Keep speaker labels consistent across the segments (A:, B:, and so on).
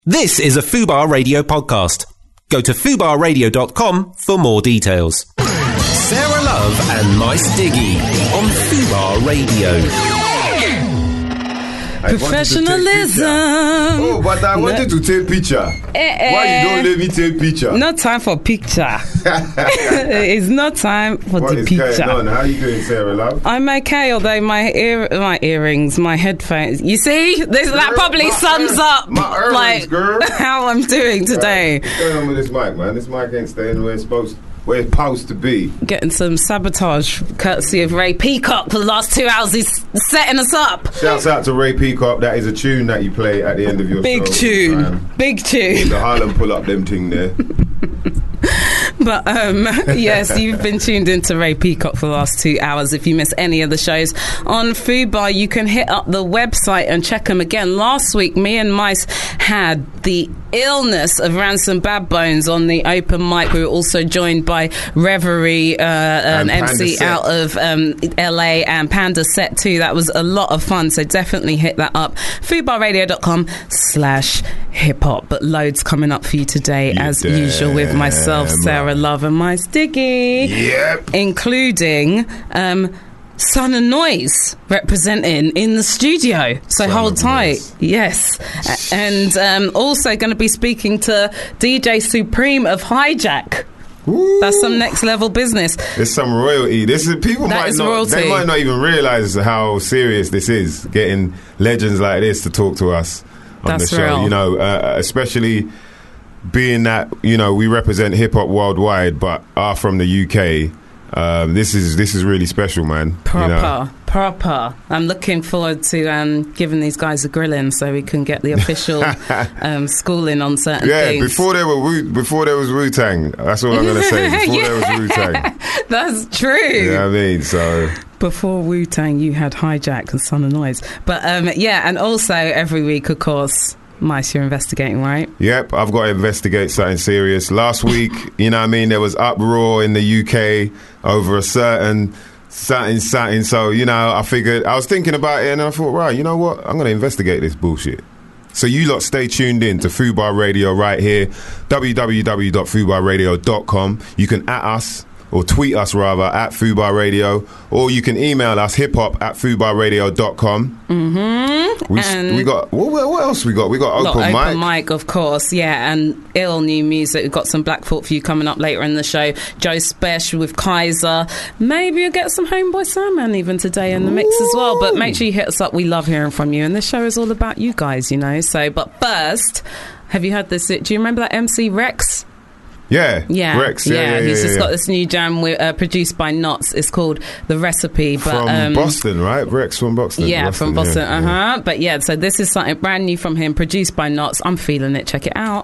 A: This is a Fubar Radio podcast. Go to fubarradio.com for more details. Sarah Love and Mice Diggy on Fubar Radio.
B: Professionalism.
C: Oh, but I wanted to take picture. Why you don't let me take picture?
B: No time for picture. It's not time for
C: what
B: the
C: is
B: picture.
C: Going on? How you doing, Sarah Love?
B: I'm okay, although my earrings, my headphones. You see, that probably sums up
C: my girl.
B: How I'm doing today.
C: What's going on with this mic, man? This mic ain't staying where it's supposed to be.
B: Getting some sabotage courtesy of Ray Peacock for the last 2 hours. He's setting us up.
C: Shouts out to Ray Peacock. That is a tune that you play at the end of your
B: Big
C: show.
B: Big tune.
C: The Harlem pull up them thing there.
B: But yes, you've been tuned into Ray Peacock for the last 2 hours. If you miss any of the shows on Fubar, you can hit up the website and check them again. Last week, me and Mice had the illness of Ransom Bad Bones on the open mic. We were also joined by Reverie, an MC out of LA, and Panda Set too. That was a lot of fun, so definitely hit that up. FubarRadio.com/hip-hop. But loads coming up for you today, as usual, with myself, Sarah Love, and Mice Diggy.
C: Yep.
B: Including Sun and Noise representing in the studio, so hold tight. Yes. And also going to be speaking to DJ Supreme of Hijack. Ooh. That's some next level business.
C: There's some royalty. They might not even realise how serious this is, getting legends like this to talk to us on the show.
B: Real.
C: You know, especially being that, you know, we represent hip hop worldwide but are from the UK. This is really special, man.
B: Proper. I'm looking forward to giving these guys a grilling so we can get the official schooling on certain things.
C: Before there was Wu-Tang. That's all I'm going to say. Before there was Wu-Tang.
B: That's true.
C: You know what I mean? So
B: before Wu-Tang, you had Hijack and Son of Noise. But and also every week, of course, Mice, you're investigating, right? Yep, I've got to investigate something serious. Last week, you know what I mean, there was uproar in the UK over a certain something. So, you know, I was thinking about it and I thought, right, you know what? I'm going to investigate this bullshit. So you lot stay tuned in to Fubar Radio right here, www.fubarradio.com. You can at us, or tweet us rather, at Fubar Radio, or you can email us, hiphop@fubarradio.com. We got what else we got? We got open mic, of course, and ill new music. We've got some Black Thought for you coming up later in the show. Joe Special with Kaiser. Maybe you'll get some Homeboy Sandman even today in the mix as well. But make sure you hit us up. We love hearing from you, and this show is all about you guys, you know. So, but first, have you heard this? Do you remember that MC Rex? Yeah.
C: Rex.
B: He's just got this new jam produced by Knots. It's called The Recipe. But,
C: from Boston, right? Rex from Boston.
B: From Boston. Yeah. But so this is something brand new from him, produced by Knots. I'm feeling it. Check it out.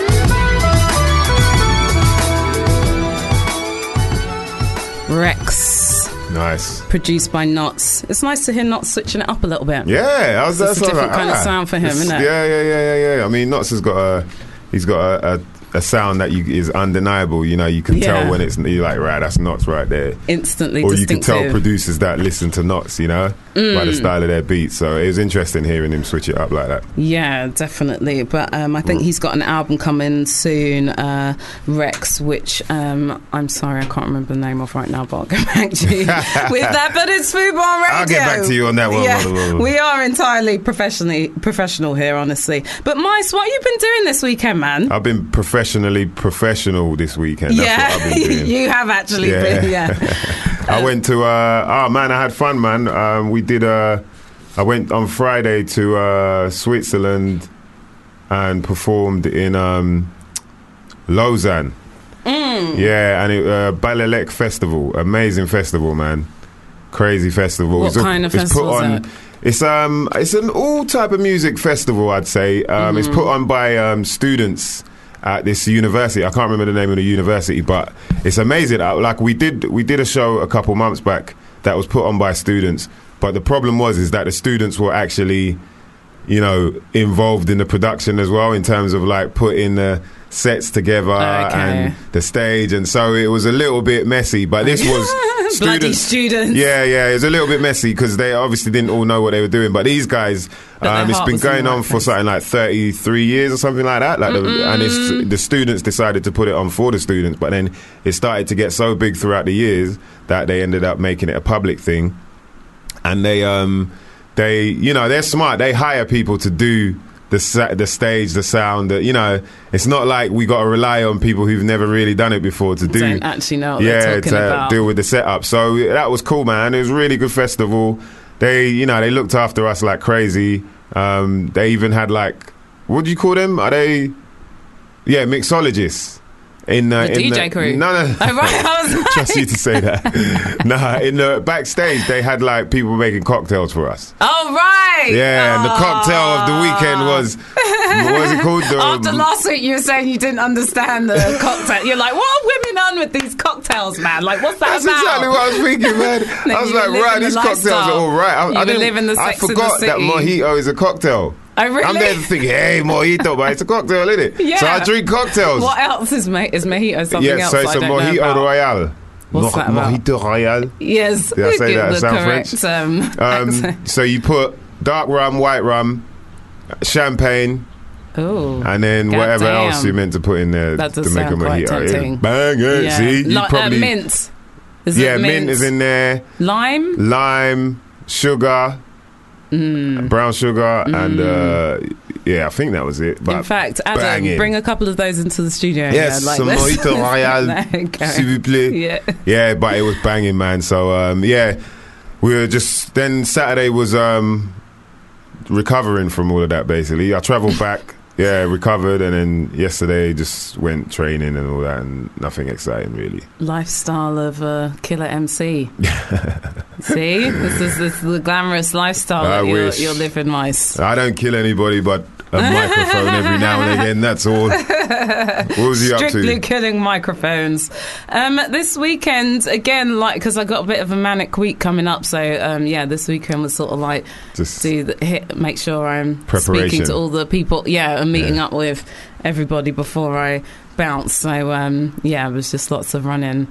B: Rex.
C: Nice.
B: Produced by Knots. It's nice to hear Knots switching it up a little bit.
C: Yeah,
B: that's a different kind of sound for him, isn't it?
C: Yeah. I mean, Knots has got a sound that is undeniable. You know, you can tell when you're like, right, that's Knots right there.
B: Instantly
C: or
B: distinctive.
C: You can tell producers that listen to Knots, you know, by the style of their beats. So it was interesting hearing him switch it up like that. Yeah,
B: definitely. But I think he's got an album coming soon, Rex, which I'm sorry, I can't remember the name of right now, but I'll get back to you with that. But it's Fubar Radio.
C: I'll get back to you on that one.
B: Yeah, we are entirely professional here, honestly. But Mice, what have you been doing this weekend, man?
C: I've been professional this weekend. That's what I've been doing.
B: You have actually been,
C: I went to I had fun, man. I went on Friday to Switzerland and performed in Lausanne. And Balélec Festival, amazing festival, man. Crazy festival.
B: What kind of festival is that?
C: It's an all type of music festival, I'd say. It's put on by students at this university. I can't remember the name of the university, but it's amazing. Like we did a show a couple months back that was put on by students, but the problem is that the students were actually
B: involved in the production as well, in terms of like putting the sets together and the stage, and so it was a little bit messy. But this was
D: bloody students.
B: Yeah, it was a little bit messy because they obviously didn't all know what they were doing. But these guys, it's been going on for something like 33 years or something like that. And the students decided to put it on for the students, but then it started to get so big throughout the years that they ended up making it a public thing. And they're smart. They hire people to do the stage, the sound. It's not like we got to rely on people who've never really done it before to do.
D: Don't actually know what they're talking about.
B: Deal with the setup. So that was cool, man. It was a really good festival. They looked after us like crazy. They even had like, what do you call them? Are they? Yeah, mixologists. In the
D: DJ crew.
B: No.
D: Oh, right. I was like,
B: trust you to say that. In the backstage, they had like people making cocktails for us.
D: Oh, right.
B: Yeah, and the cocktail of the weekend was, what was it called?
D: After last week, you were saying you didn't understand the cocktail. You're like, what are women on with these cocktails, man? Like, what's that
B: That's
D: about?
B: exactly what I was thinking, man. I was like, right, these cocktails are all right. I forgot that mojito is a cocktail.
D: Oh, really?
B: I'm there to think, hey, mojito, but it's a cocktail, isn't it?
D: Yeah.
B: So I drink cocktails.
D: What else is mojito? Something else?
B: Yes, so it's a mojito royale.
D: What's that about?
B: Mojito royale.
D: Yes.
B: Did I say that?
D: The
B: Sound
D: correct,
B: French? So you put dark rum, white rum, champagne, and then whatever else you're meant to put in there
D: that
B: to make a mojito.
D: Bang
B: it.
D: Yeah.
B: See, you probably
D: mint.
B: Mint is in there. Lime, sugar. Brown sugar and I think that was it. But
D: in fact, Adam, bring a couple of those into the studio.
B: Yes, some mojito royale, s'il vous plaît. Yeah, but it was banging, man. So we were just then Saturday was recovering from all of that. Basically, I travelled back. Yeah, recovered, and then yesterday just went training and all that, and nothing exciting really.
D: Lifestyle of a killer MC. See, this is the glamorous lifestyle that you're living, Mice.
B: I don't kill anybody, but a microphone every now and again. That's all. What was you up to?
D: Strictly killing microphones. This weekend again, because I got a bit of a manic week coming up. So this weekend was sort of like just make sure I'm speaking to all the people. Yeah, and meeting up with everybody before I bounce. So it was just lots of running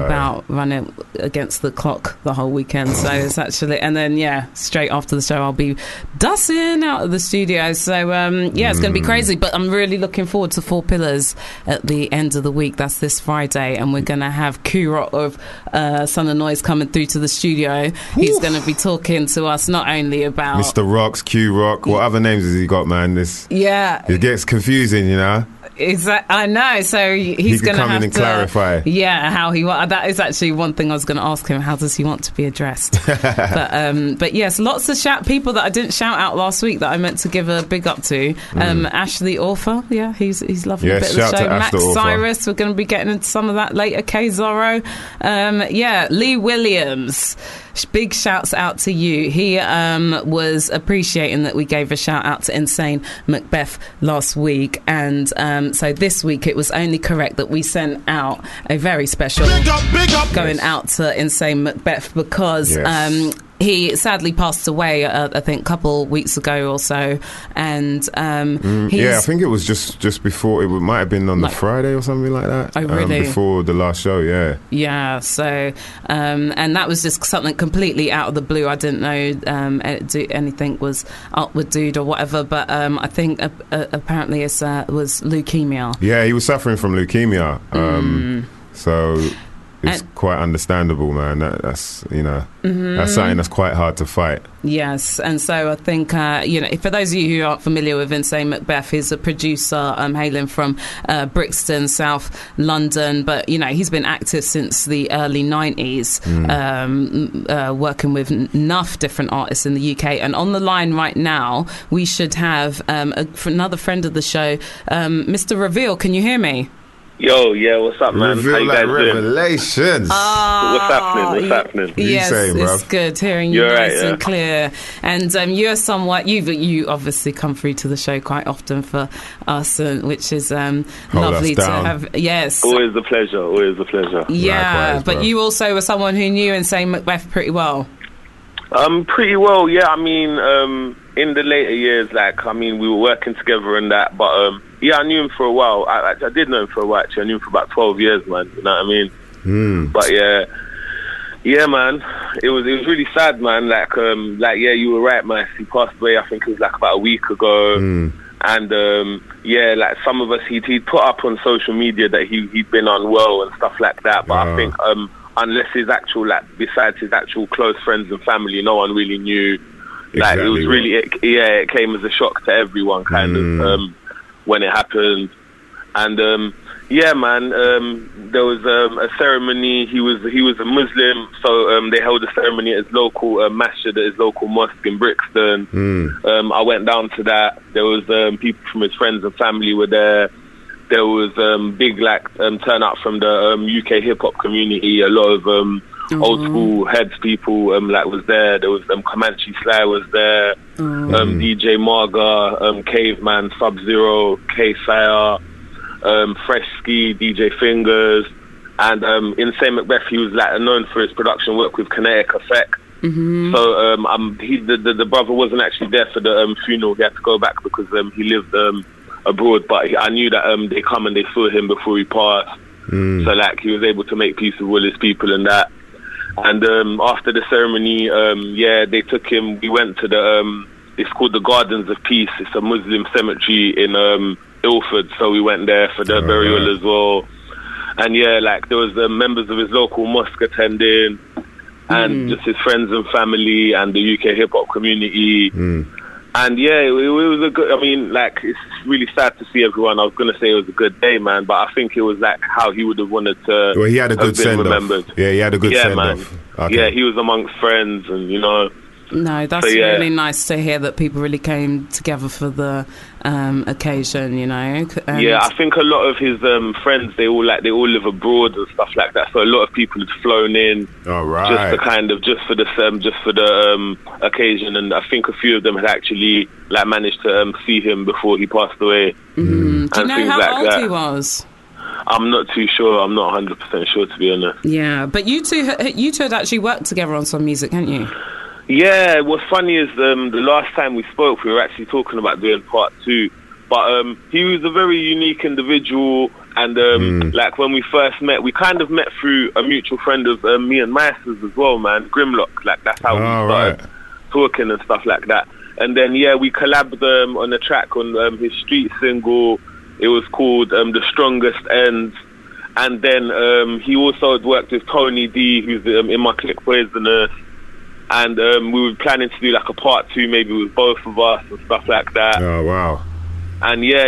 D: against the clock the whole weekend. So it's actually, and then straight after the show I'll be dusting out of the studio. So it's going to be crazy, but I'm really looking forward to Four Pillars at the end of the week. That's this Friday, and we're going to have Q-Rock of Son of Noise coming through to the studio. He's going to be talking to us not only about
B: Mr. Rocks, Q-Rock. What other names has he got, man? It gets confusing, you know.
D: Exactly, I know. So he's going to
B: come in and clarify.
D: Yeah, how he want. That is actually one thing I was going to ask him. How does he want to be addressed? but yes, lots of people that I didn't shout out last week that I meant to give a big up to. Ashley Orfer, he's loving a bit of the show. Max Cyrus, we're going to be getting into some of that later. K Zorro, Lee Williams. Big shouts out to you. He was appreciating that we gave a shout out to Insane Macbeth last week, and so this week it was only correct that we sent out a very special big up, going out to Insane Macbeth because he sadly passed away, I think, a couple weeks ago or so, and
B: I think it was just before. It might have been on the Friday or something like that.
D: Oh, really?
B: Before the last show,
D: yeah. So, and that was just something completely out of the blue. I didn't know anything was up with dude or whatever, but I think apparently it was leukemia.
B: Yeah, he was suffering from leukemia. So. It's quite understandable, man. That's that's something that's quite hard to fight.
D: Yes, and so I think for those of you who aren't familiar with Insane Macbeth, he's a producer hailing from Brixton, South London, but he's been active since the early 90s, working with enough different artists in the UK. And on the line right now, we should have another friend of the show, Mr. Reveal. Can you hear me?
E: Yo, what's up, man?
B: Reveal
E: how you guys
B: revelations.
E: What's happening?
D: Yes,
B: bro?
D: It's good hearing you nice and clear. And you're somewhat, you obviously come through to the show quite often for us, which is lovely to have. Yes,
E: always a pleasure.
D: Yeah,
B: likewise,
D: but you also were someone who knew Insane Macbeth pretty well.
E: Pretty well, yeah. I mean, in the later years, like, I mean, we were working together and that, but yeah, I knew him for a while. I did know him for a while, actually. I knew him for about 12 years, man. You know what I mean? But yeah, man, it was really sad, man. Like, yeah, you were right, man. He passed away, I think it was like about a week ago. And yeah, like some of us, he'd put up on social media that he'd been unwell and stuff like that. But I think unless his actual, like, besides his actual close friends and family, no one really knew. Like, exactly. It was really, it came as a shock to everyone, kind of, when it happened. And yeah, man, there was a ceremony. He was a Muslim, so they held a ceremony at his local masjid, at his local mosque in Brixton. I went down to that. There was people from his friends and family were there. There was big, like, turnout from the UK hip hop community. A lot of old school heads people like was there. There was Comanche Sly was there. DJ Marga, Caveman, Sub-Zero, K-Sire. Fresh Ski, DJ Fingers, and Insane Macbeth. He was like known for his production work with Kinetic Effect. So the brother wasn't actually there for the funeral. He had to go back because he lived abroad. But I knew that they come and they saw him before he passed. So like he was able to make peace with all his people and that. And after the ceremony, yeah, they took him. We went to the it's called the Gardens of Peace. It's a Muslim cemetery in Ilford, so we went there for the burial as well. And yeah, like there was members of his local mosque attending, and just his friends and family and the UK hip hop community. And yeah, it was a good. I mean, like it's really sad to see everyone. I was gonna say it was a good day, man, but I think it was like how he would have wanted to.
C: Well, he had a good send off. Yeah, he had a good send
E: man.
C: off. Okay.
E: Yeah, he was amongst friends, and you know.
D: No, that's really nice to hear that people really came together for the occasion, you know.
E: Yeah, I think a lot of his friends, they all live abroad and stuff like that. So a lot of people had flown in, just for the occasion, and I think a few of them had actually like managed to see him before he passed away.
D: Do you know how old he was?
E: I'm not too sure. I'm not 100% sure, to be honest.
D: Yeah, but you two had actually worked together on some music, hadn't you?
E: Yeah, what's funny is the last time we spoke, we were actually talking about doing part 2. But he was a very unique individual, and like when we first met, we kind of met through a mutual friend of me and Myers' as well, man, Grimlock. Like that's how we started talking and stuff like that. And then yeah, we collabed on a track on his street single. It was called The Strongest Ends. And then he also had worked with Tony D, who's in my clique Poisonous. And we were planning to do like a part 2 maybe with both of us and stuff like that.
C: Oh wow.
E: And yeah.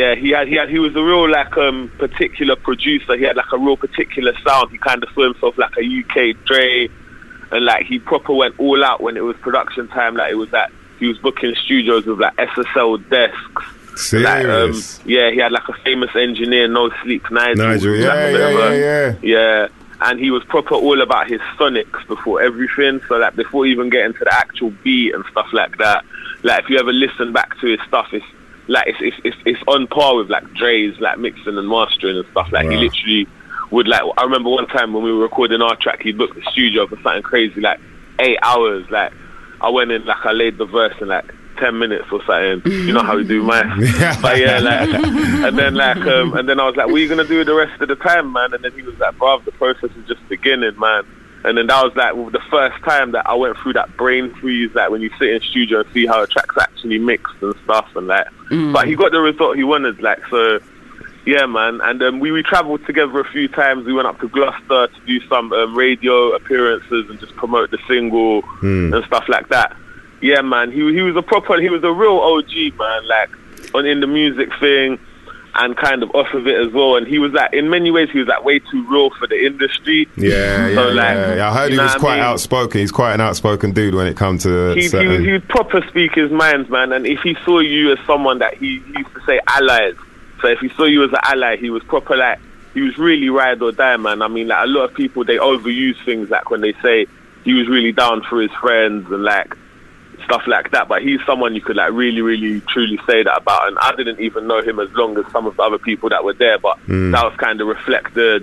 E: He was a real like particular producer. He had like a real particular sound. He kind of saw himself like a UK Dre, and like he proper went all out when it was production time. Like it was that he was booking studios with like SSL desks.
C: Serious?
E: Like, yeah, he had like a famous engineer, No Sleep Nigel. Yeah. And he was proper all about his sonics before everything. So like before even getting to the actual beat and stuff like that. Like if you ever listen back to his stuff, it's like it's on par with like Dre's like mixing and mastering and stuff. Like he literally would like. I remember one time when we were recording our track, he booked the studio for something crazy like 8 hours. Like I went in, like I laid the verse in like 10 minutes or something. You know how we do mine. But yeah, like, and then I was like, what are you gonna do the rest of the time, man? And then he was like, bruv, the process is just beginning, man. And then that was like the first time that I went through that brain freeze, like when you sit in studio and see how a track's actually mixed and stuff, and like, but he got the result he wanted, like, so yeah, man. And we travelled together a few times. We went up to Gloucester to do some radio appearances and just promote the single and stuff like that. Yeah, man, he was a real OG, man, like in the music thing and kind of off of it as well. And he was like, in many ways, he was like way too real for the industry.
C: Yeah. I heard he was quite outspoken. He's quite an outspoken dude when it comes to
E: he would proper speak his mind, man. And if he saw you as someone that he used to say allies, so if he saw you as an ally, he was proper like, he was really ride or die, man. I mean, like a lot of people, they overuse things like when they say he was really down for his friends and like stuff like that, but he's someone you could like really, really, truly say that about. And I didn't even know him as long as some of the other people that were there, but that was kind of reflected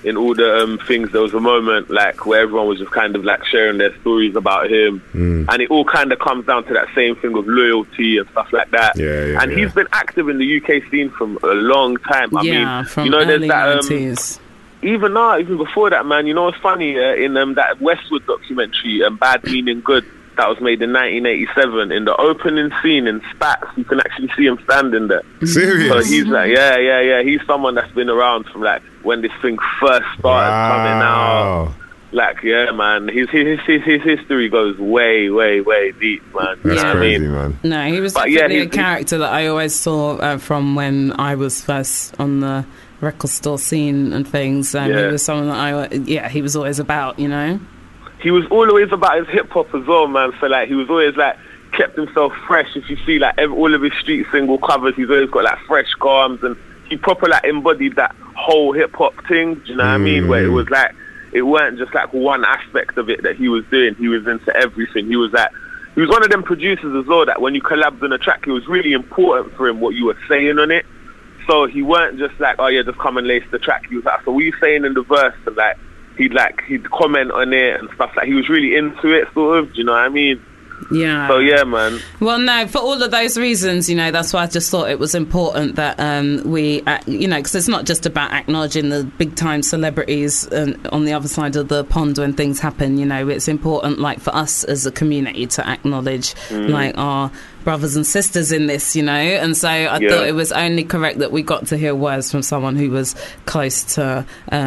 E: in all the things, there was a moment like where everyone was just kind of like sharing their stories about him, and it all kind of comes down to that same thing of loyalty and stuff like that. And he's been active in the UK scene from a long time. I mean,
D: from
E: you know, there's
D: early
E: that
D: 90s.
E: even before that, man. You know what's funny? In that Westwood documentary, Bad Meaning Good, that was made in 1987, in the opening scene in Spats, you can actually see him standing there.
B: Serious?
E: So he's like, yeah. He's someone that's been around from like when this thing first started coming out. Like, yeah, man, his history goes way, way, way deep, man.
B: That's crazy, man.
D: No, he was definitely a character that I always saw from when I was first on the record store scene and things. He was someone that he was always about, you know.
E: He was always about his hip hop as well, man. So like, he was always like kept himself fresh. If you see like all of his street single covers, he's always got like fresh garms, and he proper like embodied that whole hip hop thing. Do you know what I mean? Where it was like, it weren't just like one aspect of it that he was doing. He was into everything. He was one of them producers as well that when you collabed on a track, it was really important for him what you were saying on it. So he weren't just like, oh yeah, just come and lace the track. He was like, so what are you saying in the verse? And like, he'd comment on it and stuff. Like, he was really into it, sort of. Do you know what I mean?
D: Yeah.
E: So yeah, man.
D: Well, no, for all of those reasons, you know, that's why I just thought it was important that we, you know, because it's not just about acknowledging the big time celebrities on the other side of the pond when things happen. You know, it's important, like, for us as a community to acknowledge like our brothers and sisters in this, you know. And so I thought it was only correct that we got to hear words from someone who was close to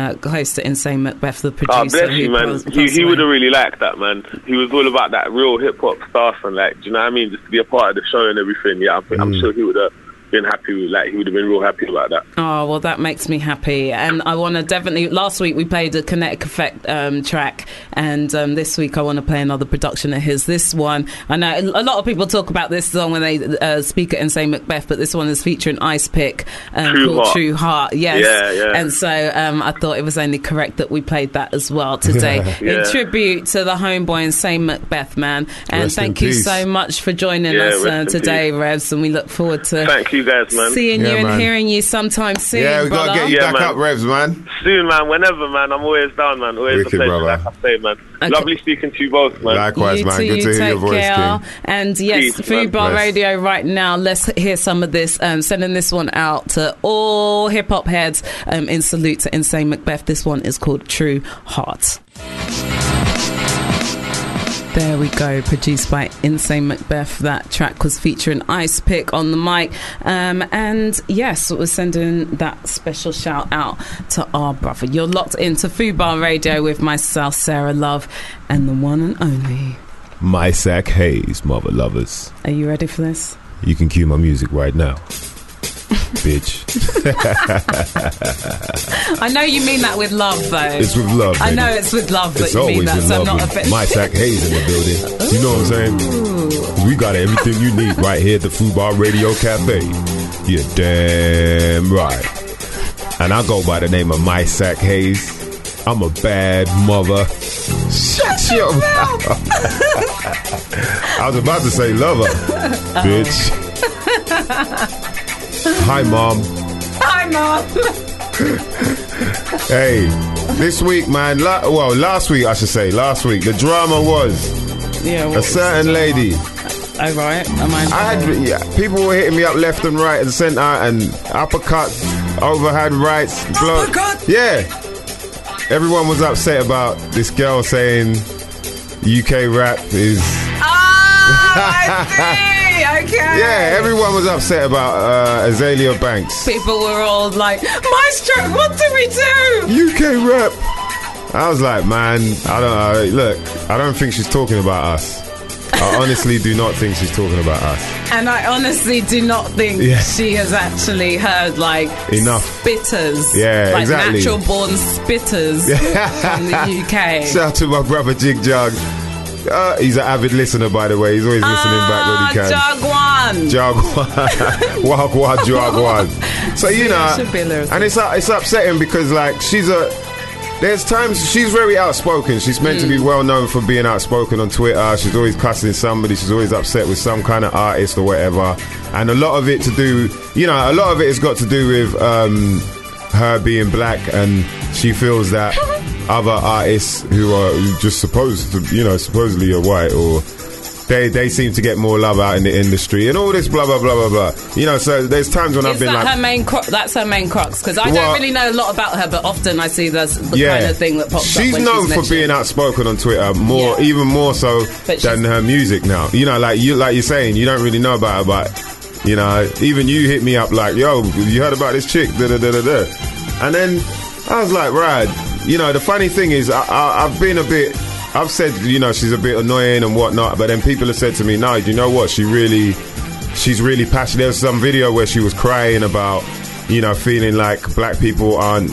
D: Insane Macbeth, the producer.
E: Oh, bless you, man. He would have really liked that, man. He was all about that real hip hop stuff, and like, do you know what I mean? Just to be a part of the show and everything. Yeah, I'm sure he would have been happy with, like, he would have been real happy about that.
D: Oh, well, that makes me happy. And I want to definitely, last week we played a Kinetic Effect track, and this week I want to play another production of his. This one, I know a lot of people talk about this song when they speak at Insane Macbeth, but this one is featuring Ice Pick, called True Heart. Yes.
E: Yeah.
D: And so I thought it was only correct that we played that as well today. In tribute to the homeboy Insane Macbeth, man. And
B: rest
D: thank you so much for joining us today, Revs, and we look forward to
E: thank you guys, man.
D: Seeing you and hearing you sometime soon.
B: Yeah, we gotta get you back up, Revs, man.
E: Soon, man. Whenever, man. I'm always down, man. Always
B: Wicked,
E: a pleasure,
B: brother.
E: like I say, man.
D: Okay.
E: Lovely speaking to you both, man.
B: Likewise, man. Good to hear your voice, King.
D: And yes,
E: Peace,
D: Food Bar
B: Bless.
D: Radio right now. Let's hear some of this. Sending this one out to all hip hop heads in salute to Insane Macbeth. This one is called True Heart. There we go, produced by Insane Macbeth. That track was featuring Ice Pick on the mic. And yes, we're sending that special shout out to our brother. You're locked into Food Bar Radio with myself, Sarah Love, and the one and only
B: Mysak Hayes, mother lovers.
D: Are you ready for this?
B: You can cue my music right now. Bitch.
D: I know you mean that with love, though.
B: It's with love,
D: I
B: baby.
D: know it's with love, but
B: It's
D: you
B: always
D: mean that,
B: with
D: so I'm
B: love
D: not
B: with
D: offended.
B: Mysak Hayes in the building. You know what I'm saying? We got everything you need right here at the Food Bar Radio Cafe. You're damn right. And I go by the name of Mysak Hayes. I'm a bad mother. Shut your mouth. I was about to say lover, bitch. Hi, Mom.
D: Hi, Mom.
B: Hey, this week, man. Last week, I should say. Last week, the drama was a certain lady.
D: Oh, right.
B: People were hitting me up left and right and centre and uppercut, overhand rights.
D: Uppercut?
B: Yeah. Everyone was upset about this girl saying UK rap is...
D: I see. Okay.
B: Yeah, everyone was upset about Azalea Banks.
D: People were all like, Maestro, what do we do?
B: UK rap. I was like, man, I don't think she's talking about us. I honestly do not think she's talking about us.
D: And I honestly do not think she has actually heard, like,
B: enough
D: spitters.
B: Yeah,
D: like
B: exactly.
D: Natural born spitters from the UK.
B: Shout out to my brother Jig Jug. He's an avid listener, by the way. He's always listening back when he can. Jagwan. Wagwan, Jagwan. So, you know, and it's upsetting because, like, there's times she's very outspoken. She's meant to be well known for being outspoken on Twitter. She's always cussing somebody. She's always upset with some kind of artist or whatever. And a lot of it has got to do with
C: her being black, and she feels that other artists who are just supposedly are white, or they seem to get more love out in the industry and all this blah blah blah blah blah. So there's times when I've been like,
D: that's her main crux, because I don't really know a lot about her, but often I see that's the kind of thing that pops up.
C: She's known for being outspoken on Twitter even more so than her music now. Like you're saying, you don't really know about her, but even you hit me up like, yo, you heard about this chick, da da da da da, and then I was like, right. The funny thing is, I've been a bit. I've said, she's a bit annoying and whatnot, but then people have said to me, no, do you know what? She's really passionate. There was some video where she was crying about, feeling like black people aren't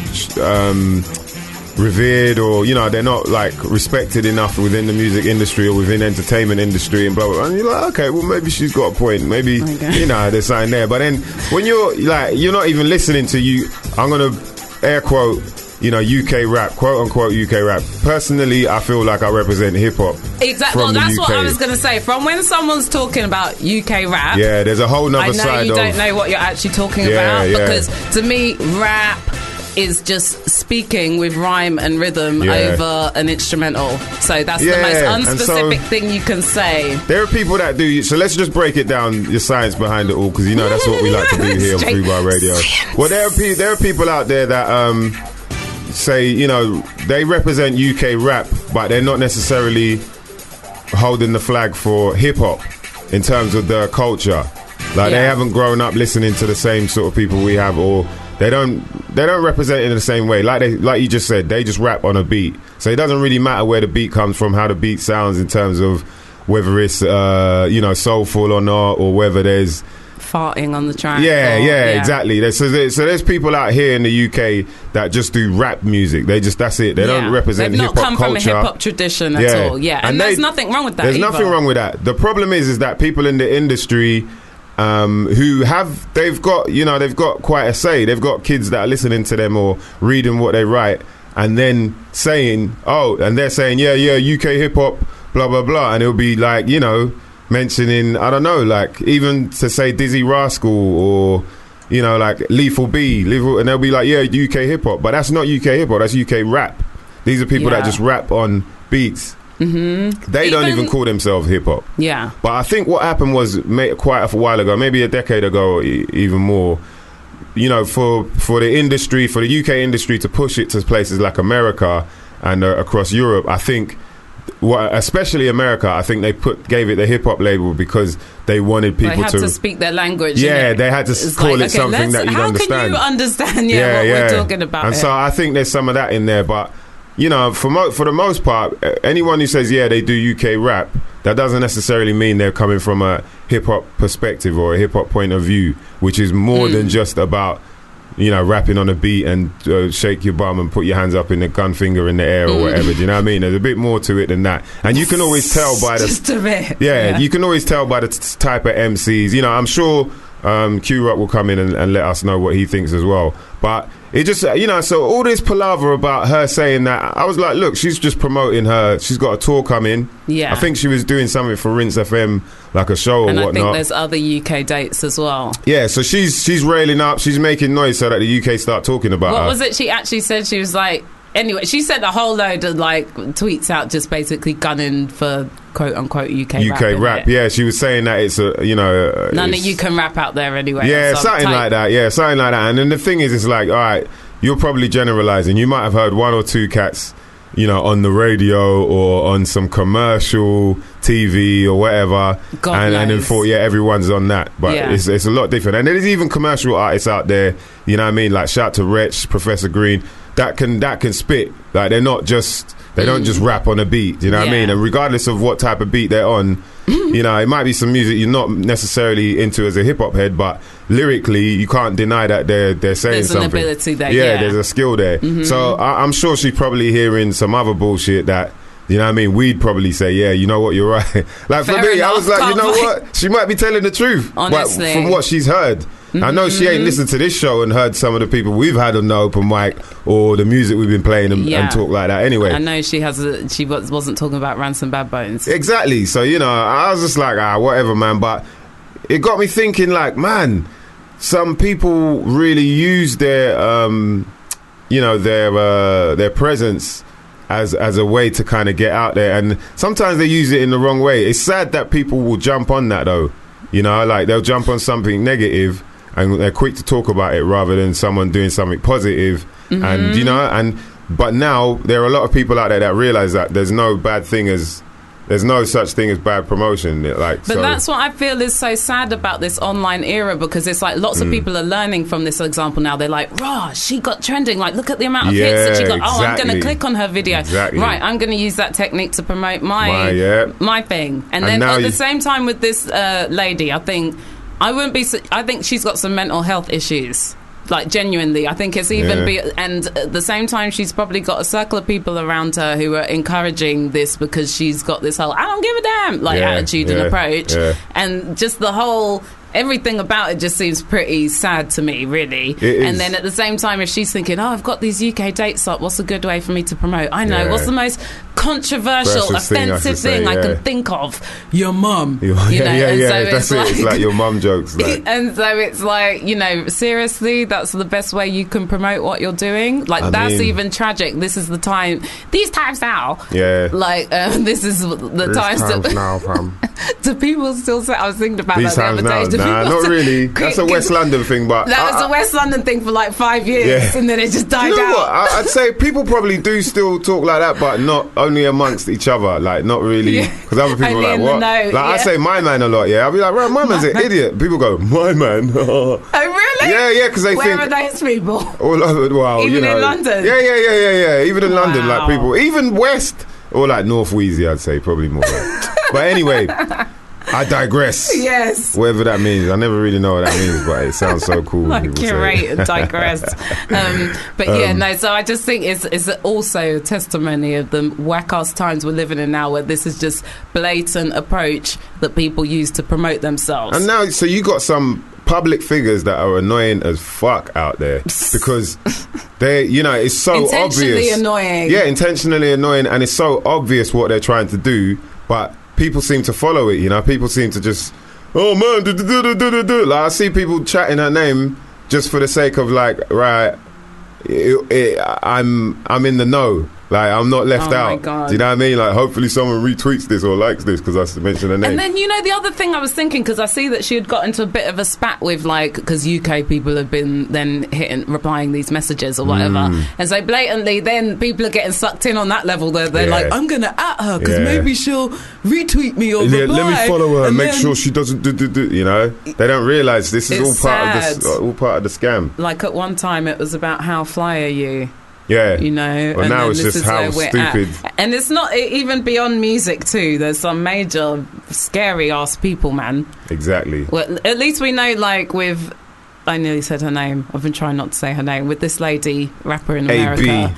C: revered, or, they're not like respected enough within the music industry or within entertainment industry and blah, blah, blah. And you're like, okay, well, maybe she's got a point. Maybe, there's something there. But then when you're like, you're not even listening to I'm going to air quote, UK rap, quote unquote UK rap. Personally, I feel like I represent hip hop.
D: Exactly. Well, that's what I was going to say. From when someone's talking about UK rap,
C: there's a whole nother side.
D: I know you don't know what you're actually talking about, because to me, rap is just speaking with rhyme and rhythm over an instrumental. So that's the most unspecific thing you can say.
C: There are people that do. So let's just break it down, the science behind it all, because that's what we like to do here on Fubar Radio.
D: Science.
C: Well, there are people out there that say, they represent UK rap, but they're not necessarily holding the flag for hip hop in terms of the culture. Like they haven't grown up listening to the same sort of people we have, or they don't represent it in the same way. Like you just said, they just rap on a beat. So it doesn't really matter where the beat comes from, how the beat sounds in terms of whether it's soulful or not, or whether there's
D: farting on the track.
C: Exactly. So there's people out here in the UK that just do rap music. That's it. They don't represent hip hop culture. They've not come from a hip hop
D: tradition at all. Yeah, and there's nothing wrong with that.
C: There's nothing wrong with that. The problem is that people in the industry they've got quite a say. They've got kids that are listening to them or reading what they write, and then saying, they're saying, UK hip hop, blah blah blah, and it'll be like, mentioning, I don't know, like even to say Dizzy Rascal or like Lethal B, and they'll be like, UK hip hop, but that's not UK hip hop, that's UK rap. These are people that just rap on beats. Mm-hmm. They don't even call themselves hip hop.
D: Yeah.
C: But I think what happened was quite a while ago, maybe a decade ago, even more. For the industry, for the UK industry to push it to places like America and across Europe, I think. Especially America, I think they gave it the hip hop label because they wanted people
D: to speak their language.
C: Yeah, they had to call it something that you'd understand.
D: How can you understand what we're talking about?
C: And so I think there's some of that in there. But for the most part, anyone who says they do UK rap, that doesn't necessarily mean they're coming from a hip hop perspective or a hip hop point of view, which is more than just about rapping on a beat and shake your bum and put your hands up in the gun finger in the air or whatever. Do you know what I mean? There's a bit more to it than that, and you can always tell by the
D: just a bit.
C: Yeah, you can always tell by the type of MCs. I'm sure Q-Rock will come in and let us know what he thinks as well. But it just so all this palaver about her saying that, I was like, look, she's just promoting her. She's got a tour coming.
D: Yeah,
C: I think she was doing something for Rinse FM, like a show or whatnot.
D: And I think there's other UK dates as well.
C: Yeah, so she's railing up, she's making noise so that the UK start talking about her.
D: What was it she actually said? She was like, anyway, she sent a whole load of like tweets out just basically gunning for quote unquote UK rap.
C: Yeah, she was saying that it's
D: none of you can rap out there anyway.
C: Yeah, something like that. Yeah, something like that. And then the thing is, it's like, all right, you're probably generalizing. You might have heard one or two cats, on the radio or on some commercial TV or whatever, and then thought, everyone's on that. But it's a lot different. And there's even commercial artists out there, you know what I mean? Like shout to Wretch, Professor Green, that can spit. Like they don't just rap on a beat, you know what I mean? And regardless of what type of beat they're on, it might be some music you're not necessarily into as a hip hop head, but lyrically you can't deny that they're saying
D: there's
C: something.
D: There's an ability there.
C: Yeah, there's a skill there. Mm-hmm. So I'm sure she's probably hearing some other bullshit that, you know what I mean, we'd probably say, you know what, you're right. Like
D: Fair
C: for me,
D: enough,
C: I was like, you know what, she might be telling the truth.
D: Honestly.
C: From what she's heard. I know she ain't listened to this show and heard some of the people we've had on the open mic or the music we've been playing and talk like that. Anyway,
D: I know she wasn't talking about Ransom Bad Bones.
C: Exactly. So I was just like, whatever, man. But it got me thinking, like, man, some people really use their their presence as a way to kind of get out there, and sometimes they use it in the wrong way. It's sad that people will jump on that though, like they'll jump on something negative and they're quick to talk about it rather than someone doing something positive. And but now there are a lot of people out there that realize that there's no such thing as bad promotion. But
D: that's what I feel is so sad about this online era, because it's like lots of people are learning from this example now. They're like, "Rah, she got trending. Like, look at the amount of hits that she got. Oh, I'm going to click on her video.
C: Exactly.
D: Right, I'm going to use that technique to promote my thing." And then at the same time with this lady, I think she's got some mental health issues. Like, genuinely, I think it's and at the same time, she's probably got a circle of people around her who are encouraging this, because she's got this whole "I don't give a damn" attitude and approach, and just the whole everything about it just seems pretty sad to me, really. And then at the same time, if she's thinking, "Oh, I've got these UK dates up, what's a good way for me to promote?" I know what's the most controversial, offensive thing I can think of. Your mum.
C: That's it. It's like your mum jokes. Like.
D: And so it's like, seriously, that's the best way you can promote what you're doing. Like, that's even tragic. This is the time. These times now.
C: Yeah.
D: Like, this is the times
C: now, fam.
D: Do people still say? I was thinking about
C: these
D: that the other day.
C: Nah, not really. That's a West London thing, but
D: that was a West London thing for like 5 years, and then it just died out.
C: What? I'd say people probably do still talk like that, but not only amongst each other. Like, not really, because other people are like, "What?" I say "my man" a lot. Yeah, I'll be like, "Right, my man's an idiot." People go, "My man."
D: Oh, really?
C: Yeah, because they
D: Where
C: think.
D: Where are those people?
C: All over. Wow,
D: even in London.
C: Yeah. Even in London, like people, even West or like North Wheezy, I'd say probably more. But anyway. I digress.
D: Yes.
C: Whatever that means. I never really know what that means, but it sounds so cool.
D: Like curate and digress. So I just think it's also a testimony of the whack-ass times we're living in now, where this is just blatant approach that people use to promote themselves.
C: And now, so you got some public figures that are annoying as fuck out there, because they, it's so
D: intentionally
C: obvious.
D: Annoying.
C: Yeah, intentionally annoying, and it's so obvious what they're trying to do, but people seem to follow it, People seem to just, "Oh man, do." Like, I see people chatting her name just for the sake of like, right, I'm in the know. Like, I'm not left out.
D: My God.
C: Do you know what I mean? Like, hopefully someone retweets this or likes this because I mentioned her name.
D: And then, the other thing I was thinking, because I see that she had got into a bit of a spat with, like, because UK people have been then replying these messages or whatever. And so blatantly, then people are getting sucked in on that level. They're like, "I'm going to at her because maybe she'll retweet me or reply.
C: Let me follow her and make sure she doesn't do. They don't realise this is all part of the scam.
D: Like, at one time, it was about how fly are you?
C: Yeah.
D: Well,
C: and now it's just how stupid.
D: And it's not even beyond music too. There's some major scary ass people, man.
C: Exactly.
D: Well, at least we know, like, with, I nearly said her name. I've been trying not to say her name. With this lady, rapper in America.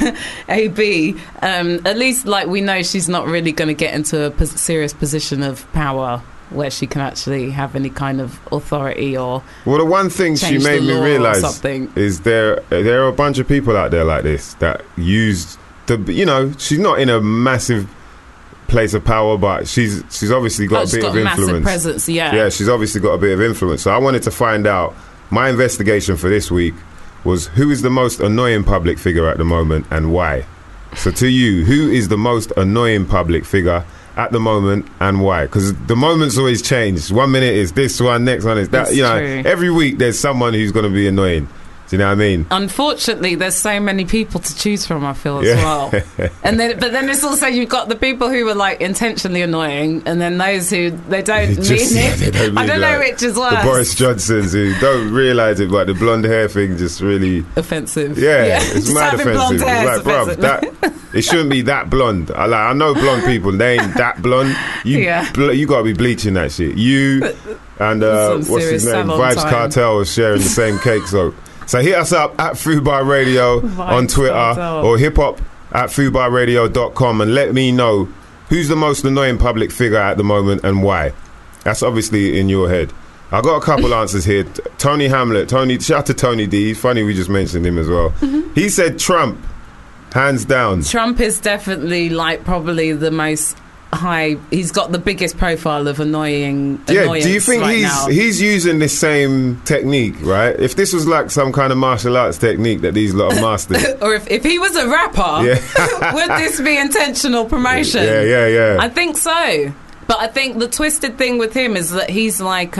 D: AB. At least, like, we know she's not really going to get into a serious position of power where she can actually have any kind of authority or.
C: Well, the one thing she made me realise is there are a bunch of people out there like this that use she's not in a massive place of power, but she's obviously got a bit of influence.
D: Massive presence,
C: yeah, she's obviously got a bit of influence. So I wanted to find out. My investigation for this week was who is the most annoying public figure at the moment and why. So to you, who is the most annoying public figure at the moment and why? Because the moments always change. 1 minute is this one, next one is that.
D: That's true.
C: Every week there's someone who's going to be annoying. Do you know what I mean?
D: Unfortunately, there's so many people to choose from, I feel, as well. But then it's also, you've got the people who are like intentionally annoying, and then those who they don't mean it. I don't know which is worse.
C: The Boris Johnsons who don't realise it, but the blonde hair thing just really
D: offensive.
C: Yeah, it's mad offensive. It's like, bruv, it shouldn't be that blonde. I know blonde people, they ain't that blonde. You got to be bleaching that shit. You and what's his name? Vibes Cartel is sharing the same cake soap. So hit us up at Fubar Radio on Twitter or hiphop at fubarradio.com and let me know who's the most annoying public figure at the moment and why. That's obviously in your head. I got a couple answers here. Tony Hamlet. Shout out to Tony D. Funny we just mentioned him as well. He said Trump, hands down.
D: Trump is definitely like probably the most He's got the biggest profile of annoyance.
C: Do you think
D: right
C: he's using this same technique, right? If this was like some kind of martial arts technique that these lot have mastered,
D: or if he was a rapper, would this be intentional promotion?
C: Yeah.
D: I think so. But I think the twisted thing with him is that he's like,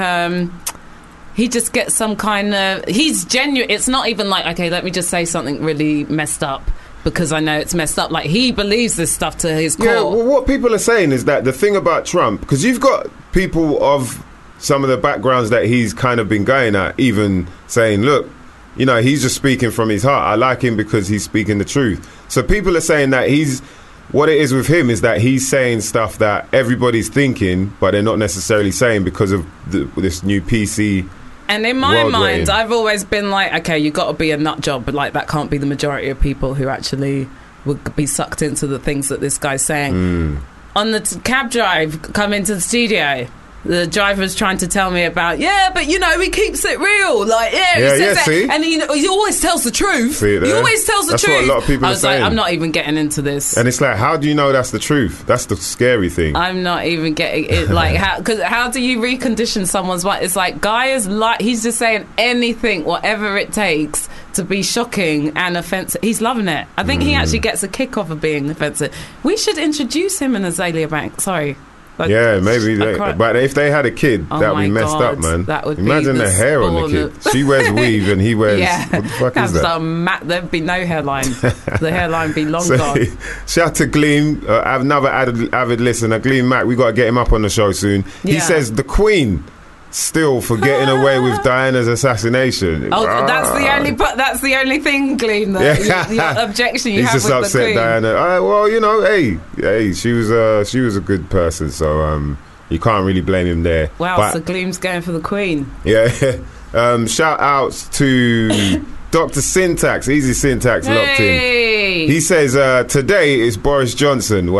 D: he just gets some kind of, he's genuine. It's not even like, okay, let me just say something really messed up because I know it's messed up. Like, he believes this stuff to his core.
C: Yeah, well, what people are saying is that the thing about Trump, because you've got people of some of the backgrounds that he's kind of been going at, even saying, look, you know, he's just speaking from his heart. I like him because he's speaking the truth. So people are saying that what it is with him is that he's saying stuff that everybody's thinking, but they're not necessarily saying because of this new PC.
D: And in my mind, I've always been like, okay, you got to be a nut job, but like that can't be the majority of people who actually would be sucked into the things that this guy's saying. On the cab drive, come into the studio, the driver's trying to tell me about, but you know, he keeps it real. Like, he says that.
C: See?
D: And he always tells the truth. He always tells the truth.
C: That's what a lot of people are saying.
D: I was like, I'm not even getting into this.
C: And it's like, how do you know that's the truth? That's the scary thing.
D: I'm not even getting it. Like, how do you recondition someone's mind? It's like, guy is like, he's just saying anything, whatever it takes to be shocking and offensive. He's loving it. I think he actually gets a kick off of being offensive. We should introduce him and Azalea Banks. Sorry.
C: Maybe. But if they had a kid, that would be messed up, man.
D: That would
C: Imagine
D: be
C: the hair on the kid. She wears weave and he wears... What the fuck is that?
D: There'd be no hairline. The hairline would be long gone.
C: Shout to Gleam, another avid listener. Gleam Mac, we got to get him up on the show soon. He says the Queen... still for getting away with Diana's assassination.
D: That's the only thing, Gleam, that your objection you have with the Queen. He's just upset
C: Diana. Well, you know, hey, she was a good person, so you can't really blame him there.
D: Wow, so Gleam's going for the Queen.
C: Yeah. Shout outs to Dr. Syntax, Easy Syntax, locked in. He says today is Boris Johnson.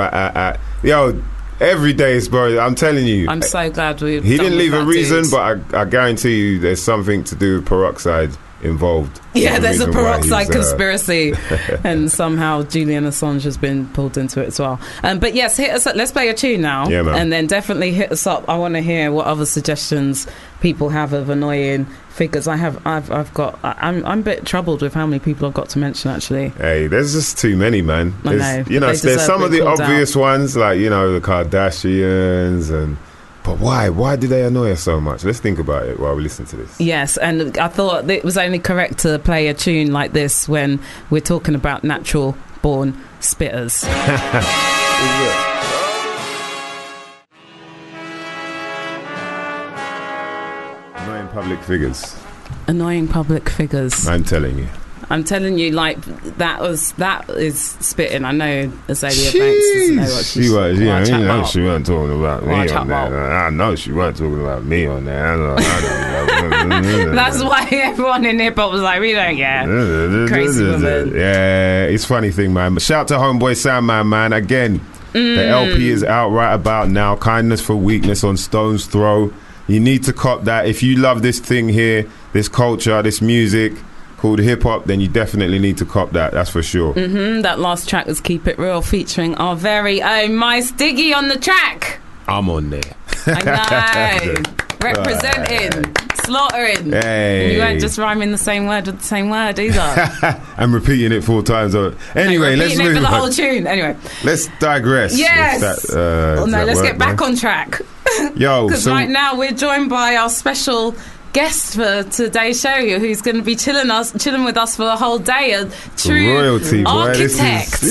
C: Every day is Boris. I'm telling you.
D: I'm so glad he
C: didn't leave a reason, but I guarantee you there's something to do with peroxide involved.
D: Yeah, there's a peroxide conspiracy, and somehow Julian Assange has been pulled into it as well. But yes, hit us up. Let's play a tune now, and then definitely hit us up. I want to hear what other suggestions people have of annoying figures. I'm a bit troubled with how many people I've got to mention. Actually,
C: hey, there's just too many, man.
D: I know.
C: You know, there's some of the obvious ones, like, you know, the Kardashians but why do they annoy us so much? Let's think about it while we listen to this.
D: Yes, and I thought it was only correct to play a tune like this when we're talking about natural born spitters. Annoying public figures.
C: I'm telling you,
D: like that is spitting. I know Azalea Banks doesn't know what she was.
C: Yeah, you know she wasn't talking about me on that. I know she wasn't talking about me on that.
D: That's why everyone in hip hop was like, we don't care. Crazy woman.
C: Yeah, it's funny thing, man. But shout to homeboy Sandman, man. Again, the LP is out right about now. Kindness for Weakness on Stone's Throw. You need to cop that. If you love this thing here, this culture, this music called hip hop, then you definitely need to cop that. That's for sure.
D: That last track was Keep It Real, featuring our very own Mice Diggy on the track.
C: I'm on there.
D: I know. Representing, slaughtering.
C: Hey.
D: You weren't just rhyming the same word with the same word either.
C: I'm repeating it 4 times. Anyway, let's move
D: for the whole tune. Anyway,
C: let's digress.
D: Yes. Let's get back on track. Because right now we're joined by our special guest for today's show, who's going to be chilling with us for the whole day. A true
C: royalty,
D: architect.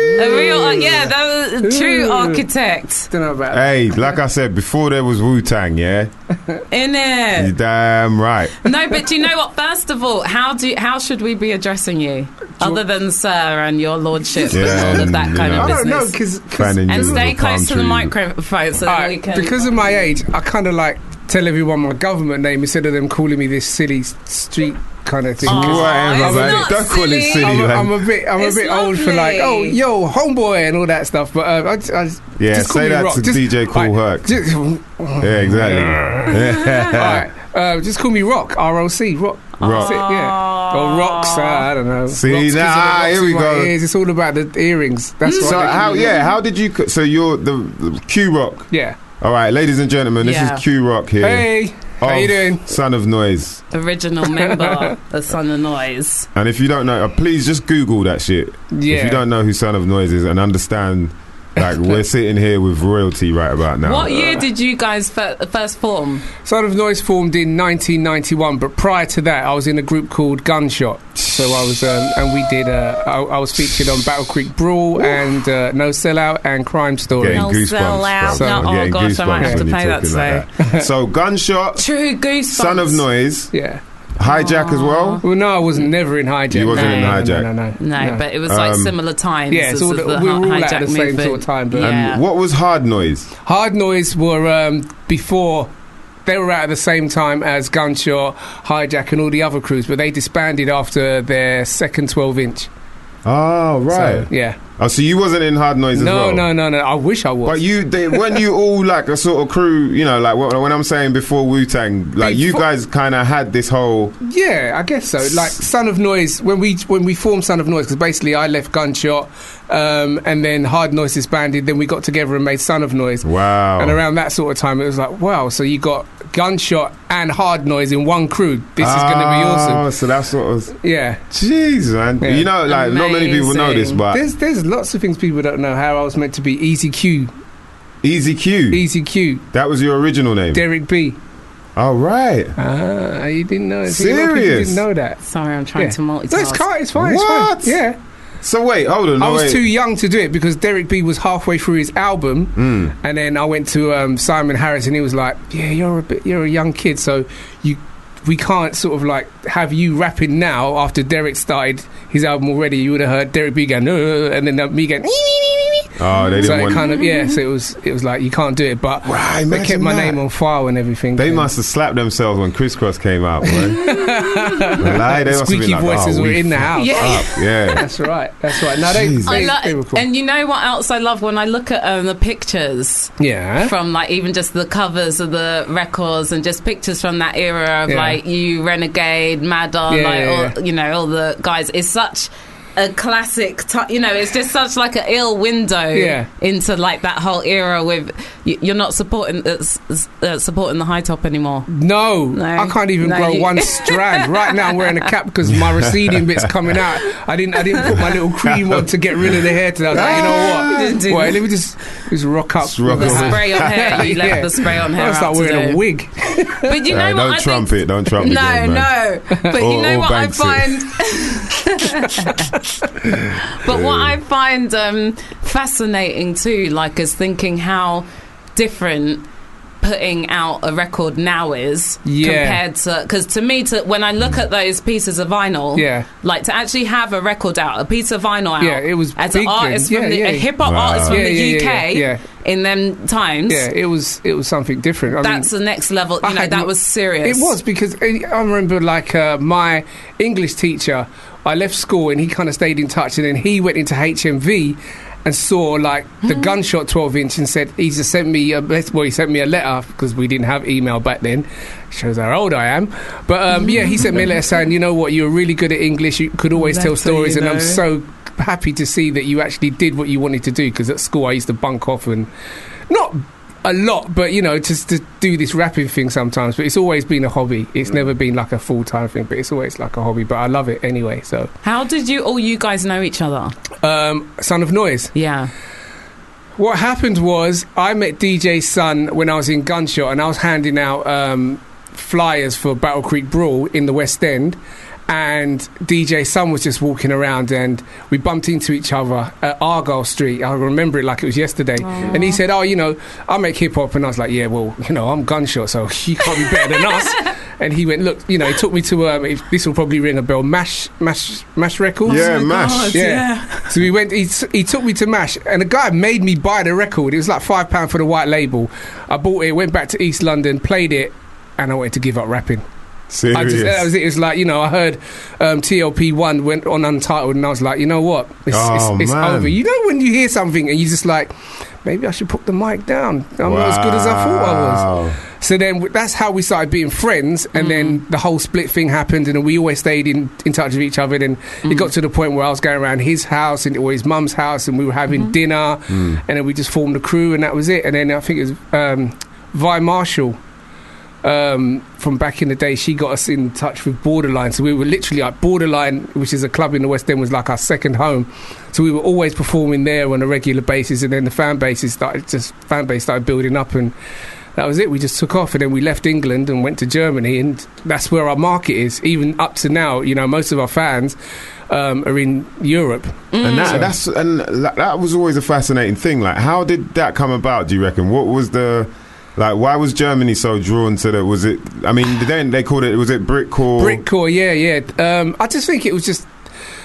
D: True architect.
F: Don't know about
C: Hey, like I said before, there was Wu-Tang, yeah?
D: In it.
C: You're damn right.
D: No, but do you know what? First of all, how should we be addressing you? Other than sir and your lordship and all of that kind of business.
F: I don't know, because
D: and stay close to the microphone so that we can...
F: Because of my age, I kind of like tell everyone my government name instead of them calling me this silly street kind of thing.
C: Whatever, man. Don't call it silly, man.
F: I'm a bit old for like, oh, yo, homeboy and all that stuff. But I just
C: say that
F: Rock.
C: to DJ Cool Herc. Yeah, exactly.
F: All right, just call me Rock. ROC. Rock. That's it, yeah. Or rocks. I don't know.
B: See,
F: Rocks,
B: nah, here we go.
F: It's all about the earrings. That's
B: So
F: what.
B: how did you? So you're the Q Rock.
F: Yeah.
B: All right, ladies and gentlemen, this
D: Yeah.
B: is Q Rock here.
F: Hey, how you doing?
B: Son of Noise.
D: Original member of Son of Noise.
B: And if you don't know, please just Google that shit.
F: Yeah.
B: If you don't know who Son of Noise is and understand, like, we're sitting here with royalty right about now.
D: What year did you guys first form?
F: Son of Noise formed in 1991, but prior to that, I was in a group called Gunshot. So I was, and we did. I was featured on Battle Creek Brawl and No Sellout and Crime Story.
B: Getting
D: No
B: goosebumps,
D: sellout.
B: bro.
D: No,
B: I'm
D: oh
B: getting
D: gosh, I might
B: goosebumps
D: have to
B: when
D: play
B: you're
D: that
B: talking
D: today.
B: like that. So Gunshot,
D: True goosebumps.
B: Son of Noise,
F: Yeah.
B: Hijack as well.
F: Well, no, I was never in Hijack.
B: You wasn't
D: in
F: No.
D: No, but it was like similar times.
F: Yeah, it's
D: as
F: all
D: the
F: we were all
D: hijack
F: at the same
D: movement.
F: sort of time. But
D: Yeah.
B: And what was Hard Noise?
F: Hard Noise were before. They were out at the same time as Gunshot, Hijack, and all the other crews, but they disbanded after their second 12-inch.
B: Oh, right.
F: So, yeah.
B: Oh, so you wasn't in Hard Noise as well?
F: No. I wish I was.
B: But when you all like a sort of crew, you know, like when I'm saying before Wu-Tang, like you guys kind of had this whole...
F: Yeah, I guess so. Like Son of Noise, when we formed Son of Noise, because basically I left Gunshot, and then Hard Noise disbanded, then we got together and made Son of Noise.
B: Wow.
F: And around that sort of time, it was like, wow, so you got Gunshot and Hard Noise in one crew. This is going to be awesome.
B: So that's what was...
F: Yeah.
B: Jeez, man.
F: Yeah.
B: You know, like, not many people know this, but...
F: There's lots of things people don't know. How I was meant to be Easy Q.
B: Easy Q.
F: Easy Q.
B: That was your original name?
F: Derek B.
B: Oh, right.
F: You didn't know. See, a lot of people
B: Serious?
F: didn't know that.
D: Sorry, I'm trying to multitask.
F: No, it's fine.
B: What?
F: It's fine. Yeah.
B: So wait, hold on.
F: I
B: No,
F: was
B: wait.
F: too young to do it because Derek B was halfway through his album, and then I went to Simon Harris, and he was like, "Yeah, you're a young kid, so we can't sort of like have you rapping now after Derek started his album already. You would have heard Derek B going, and then me going."
B: Oh, they
F: So
B: didn't
F: it
B: want...
F: kind of so it was like you can't do it, but
B: Right,
F: they
B: imagine
F: kept my
B: that.
F: name on file and everything.
B: They
F: and
B: must have slapped themselves when Crisscross came out, boy. Lie, they must have been
F: squeaky
B: like,
F: voices
B: oh,
F: were
B: we
F: in the house.
D: Yeah.
B: up. Yeah.
F: That's right. No,
B: Jesus.
F: they were cool.
D: And you know what else I love when I look at the pictures
F: Yeah.
D: from like even just the covers of the records and just pictures from that era of
F: Yeah.
D: like you, Renegade, Madon,
F: Yeah,
D: like
F: yeah,
D: all, you know, all the guys. It's such a classic, you know, it's just such like an ill window
F: Yeah.
D: into like that whole era with you're not supporting the high top anymore.
F: No, I can't even
D: No,
F: grow
D: you-
F: one strand. Right now I'm wearing a cap because my receding bit's coming out. I didn't put my little cream on to get rid of the hair today. I was like, you know what?
D: You didn't do
F: Well,
D: that.
F: let me just rock up.
B: rock
D: The
B: up.
D: spray on hair, you left
F: Yeah.
D: the spray on hair
F: I'll start
D: out to
F: wearing
D: do.
F: a wig.
D: But you know
B: Hey,
D: what?
B: don't
D: I
B: trump
D: think,
B: it. Don't trump the
D: No,
B: game, man.
D: no. But
B: Or-
D: you know
B: or
D: what I
B: Banks it.
D: find. But what I find fascinating too, like, is thinking how different putting out a record now is compared to, because to me, when I look at those pieces of vinyl, like to actually have a record out, a piece of vinyl out,
F: it was
D: as an
F: big
D: artist
F: then.
D: from a hip hop
B: Wow.
D: artist from
F: Yeah,
D: the
F: yeah,
D: UK
F: yeah.
D: in them times.
F: Yeah, it was something different. I
D: That's
F: mean,
D: the next level.
F: I
D: You know,
F: had
D: that
F: m-
D: was serious.
F: It was because I remember like my English teacher. I left school and he kind of stayed in touch, and then he went into HMV and saw like the Gunshot 12-inch and said he just sent me he sent me a letter because we didn't have email back then. Shows how old I am. But he sent me a letter saying, you know what, you were really good at English, you could always tell
D: That's how
F: stories,
D: you
F: and I'm
D: know.
F: so happy to see that you actually did what you wanted to do, because at school I used to bunk off, and not a lot, but you know, just to do this rapping thing sometimes. But it's always been a hobby. It's never been like a full-time thing, but it's always like a hobby. But I love it anyway. So
D: How did you guys know each other?
F: Son of Noise.
D: Yeah.
F: What happened was I met DJ Sun when I was in Gunshot, and I was handing out flyers for Battle Creek Brawl in the West End, and DJ Sun was just walking around, and we bumped into each other at Argyle Street. I remember it like it was yesterday. And he said, oh, you know, I make hip-hop. And I was like, yeah, well, you know, I'm Gunshot, so you can't be better than us. And he went, look, you know, he took me to this will probably ring a bell, Mash Records.
B: Yeah, Mash.
F: Yeah. So we went. He took me to Mash, and the guy made me buy the record. It was like £5 for the white label. I bought it, went back to East London, played it, and I wanted to give up rapping.
B: Serious.
F: That was it. It was like, you know, I heard TLP1 went on Untitled, and I was like, you know what, it's
B: man.
F: over. You know when you hear something and you just like, maybe I should put the mic down. I'm not as good as I thought I was. So then that's how we started being friends, and then the whole split thing happened, and we always stayed in touch with each other. And it got to the point where I was going around his house or his mum's house, and we were having dinner, and then we just formed a crew, and that was it. And then I think it was Vi Marshall. From back in the day, she got us in touch with Borderline, so we were literally like Borderline, which is a club in the West End, was like our second home. So we were always performing there on a regular basis, and then the fan base started building up, and that was it. We just took off, and then we left England and went to Germany, and that's where our market is. Even up to now, you know, most of our fans are in Europe,
C: and that was always a fascinating thing. Like, how did that come about? Do you reckon? What was why was Germany so drawn to that? Was it? I mean, then they called it. Was it Britcore?
F: Britcore, yeah. I just think it was just.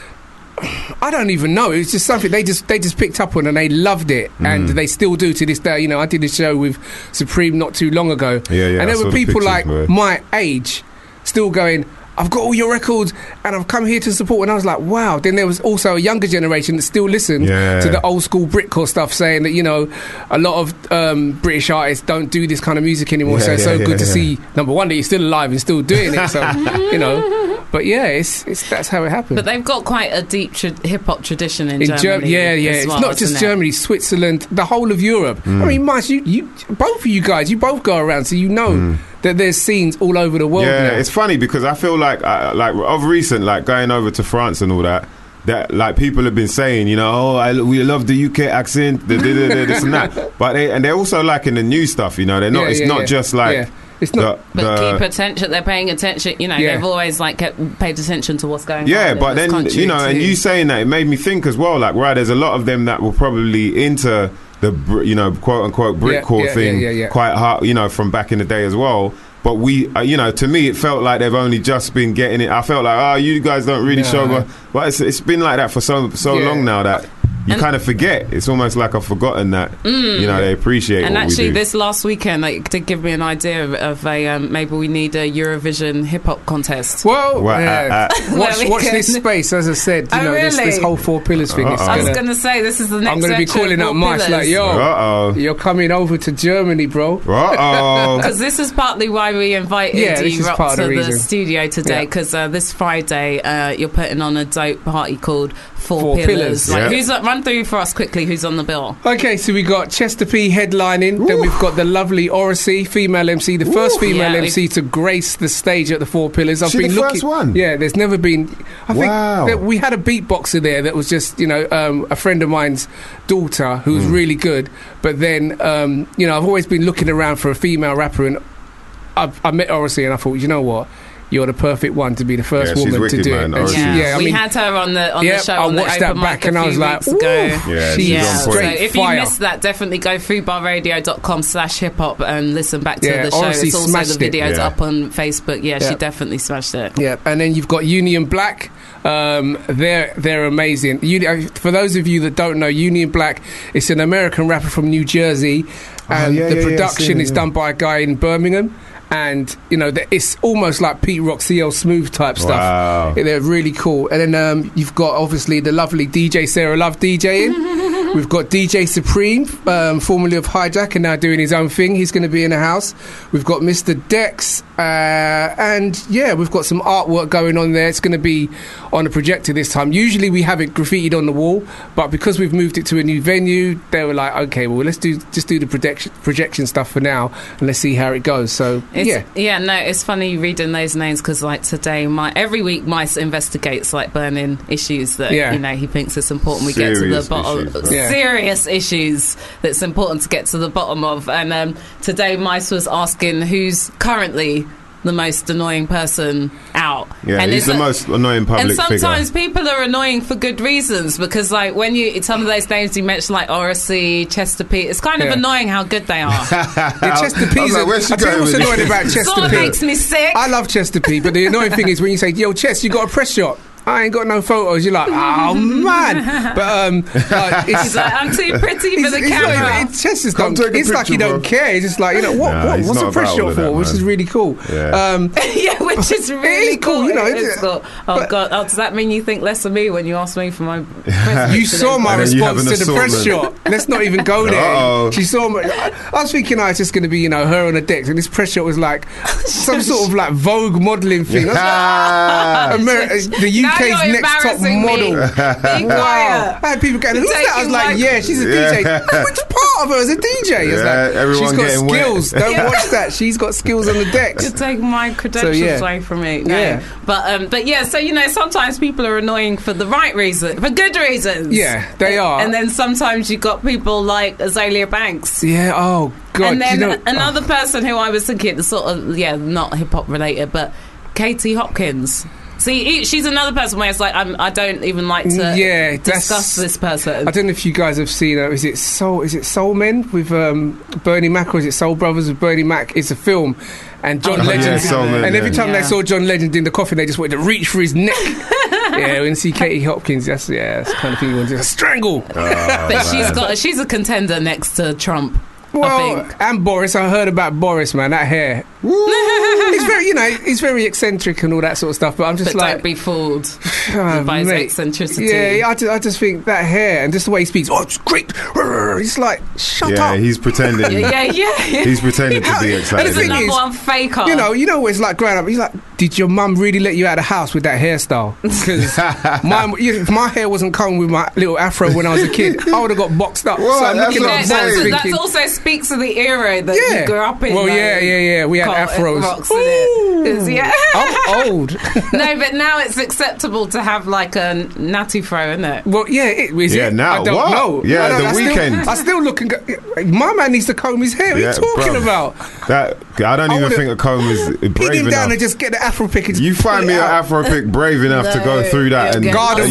F: I don't even know. It was just something they just picked up on, and they loved it, and they still do to this day. You know, I did a show with Supreme not too long ago, and there were people like my age still going, I've got all your records and I've come here to support. And I was like, wow. Then there was also a younger generation that still listened to the old school Britcore stuff, saying that, you know, a lot of British artists don't do this kind of music anymore. So it's so good to see, number one, that you're still alive and still doing it. So, you know. But yeah, it's that's how it happened.
D: But they've got quite a deep hip-hop tradition in Germany.
F: It's
D: well,
F: not just Germany, Switzerland, the whole of Europe. I mean, Mice, you both of you guys, you both go around, so you know that there's scenes all over the world.
C: Yeah,
F: now.
C: It's funny because I feel like of recent, like going over to France and all that like people have been saying, you know, we love the UK accent, this and that. But they're also liking the new stuff, you know. They're not. It's not just like. Yeah.
F: It's not,
D: keep attention. They're paying attention. You know, they've always paid attention to what's going on.
C: Yeah, but then you know, and you saying that, it made me think as well. Like, right, there's a lot of them that were probably into the, you know, quote unquote Britcore thing quite hard, you know, from back in the day as well. But we, you know, to me, it felt like they've only just been getting it. I felt like, you guys don't really show. But it's been like that for so long now that. You kind of forget. It's almost like I've forgotten that. You know, they appreciate
D: and
C: what
D: actually,
C: we do.
D: this last weekend, they did give me an idea of a maybe we need a Eurovision hip hop contest.
F: Well, watch this space. As I said, you know, this whole Four Pillars thing.
D: I was going to say this is the next.
F: I'm going to be calling up Marsh like, you're coming over to Germany, bro.
D: Because this is partly why we invited you up to the studio today. Because this Friday, you're putting on a dope party called Four Pillars. Like, who's run through for us quickly who's on the bill?
F: Okay, so we got Chester P headlining. Then we've got the lovely Oracy, female MC, the first female MC to grace the stage at the Four Pillars. I've been looking.
C: First one?
F: Yeah, there's never been. I think that we had a beatboxer there that was just, you know, a friend of mine's daughter who was really good. But then, you know, I've always been looking around for a female rapper, and I met Oracy, and I thought, you know what? You're the perfect one to be the first woman
C: wicked,
F: to do
C: man.
D: it. We had her on the show.
F: I watched that back and I was like,
D: she's
C: on point.
D: So if you missed that, definitely go foodbarradio.com/hiphop and listen back to the show. It's also the videos up on Facebook. She definitely smashed it.
F: Yeah, and then you've got Union Black. They're amazing. For those of you that don't know, Union Black, it's an American rapper from New Jersey, and the production is done by a guy in Birmingham. And, you know, it's almost like Pete Rock, CL Smooth type stuff.
C: Wow.
F: They're really cool. And then you've got, obviously, the lovely DJ Sarah Love DJing. We've got DJ Supreme, formerly of Hijack, and now doing his own thing. He's going to be in the house. We've got Mr. Dex. And, we've got some artwork going on there. It's going to be on a projector this time. Usually we have it graffitied on the wall, but because we've moved it to a new venue, they were like, okay, well, let's just do the projection stuff for now, and let's see how it goes. So...
D: it's funny reading those names because, like, today, every week Mice investigates like burning issues that you know he thinks it's important we get to the bottom. Serious issues that's important to get to the bottom of. And today Mice was asking who's currently the most annoying person out.
C: Yeah, and he's the most annoying public figure.
D: And sometimes people are annoying for good reasons, because like when some of those names you mentioned, like Oracy, Chester P, it's kind of annoying how good they are.
F: Chester P's I tell you what's annoying about Chester P.
D: Makes me sick.
F: I love Chester P, but the annoying thing is when you say, yo, Chester, you got a press shot. I ain't got no photos. You're like, oh man. But
D: He's like, I'm too pretty for the camera.
F: It's like you don't care. It's just like, what's the press shot for? Which is really cool.
B: Yeah.
D: Which is really cool.
F: Cool.
D: God. Does that mean you think less of me when you ask me for my press?
F: You saw my response to the press shot. Let's not even go there.
B: Uh-oh.
F: She saw me. I was thinking, it's just going to be, her on the decks, and this press shot was like some sort of like Vogue modelling thing. The UK's next top model. Wow. I had people going, who's that? I was like, she's a DJ. Which part of her is a DJ? It's like, she's got skills. Don't watch that. She's got skills on the decks.
D: To take my credentials away from me. No.
F: Yeah.
D: But yeah, so sometimes people are annoying for the right reason, for good reasons.
F: Yeah, they are.
D: And then sometimes you got people like Azalea Banks.
F: Yeah, oh God.
D: And then another person who I was thinking sort of, not hip hop related, but Katie Hopkins. See, she's another person where it's like I don't even like to discuss this person.
F: I don't know if you guys have seen Is it Soul Men with Bernie Mac, or is it Soul Brothers with Bernie Mac? It's a film, and John Legend. And every time they saw John Legend in the coffin, they just wanted to reach for his neck. When you see Katie Hopkins, that's the kind of thing you want to strangle.
D: But she's a contender next to Trump.
F: Well, and Boris. I heard about Boris, man. That hair. He's very, he's very eccentric and all that sort of stuff. But I'm just
D: don't be fooled by his eccentricity.
F: Yeah, I just think that hair and just the way he speaks. Oh, it's great. He's like, shut up.
B: Yeah, he's pretending. He's pretending to be excited.
D: And the thing is, one faker.
F: You know, what it's like growing up. He's like, did your mum really let you out of the house with that hairstyle? Because if my hair wasn't combed with my little afro when I was a kid, I would have got boxed up.
B: Well,
F: so I'm looking at
D: that also speaks to the era that you grew up in.
F: Well, yeah. We had afros. I'm old.
D: No, but now it's acceptable to have like a natty fro, isn't it?
F: Well, is it?
B: Now
F: I don't know.
B: Yeah, the weekend.
F: I still look and go, my man needs to comb his hair. What are you talking about?
B: I don't even think a comb is brave
F: pin him
B: enough.
F: Down and just get the afro pick.
B: You find me an afro pick brave enough to go through that and
F: garden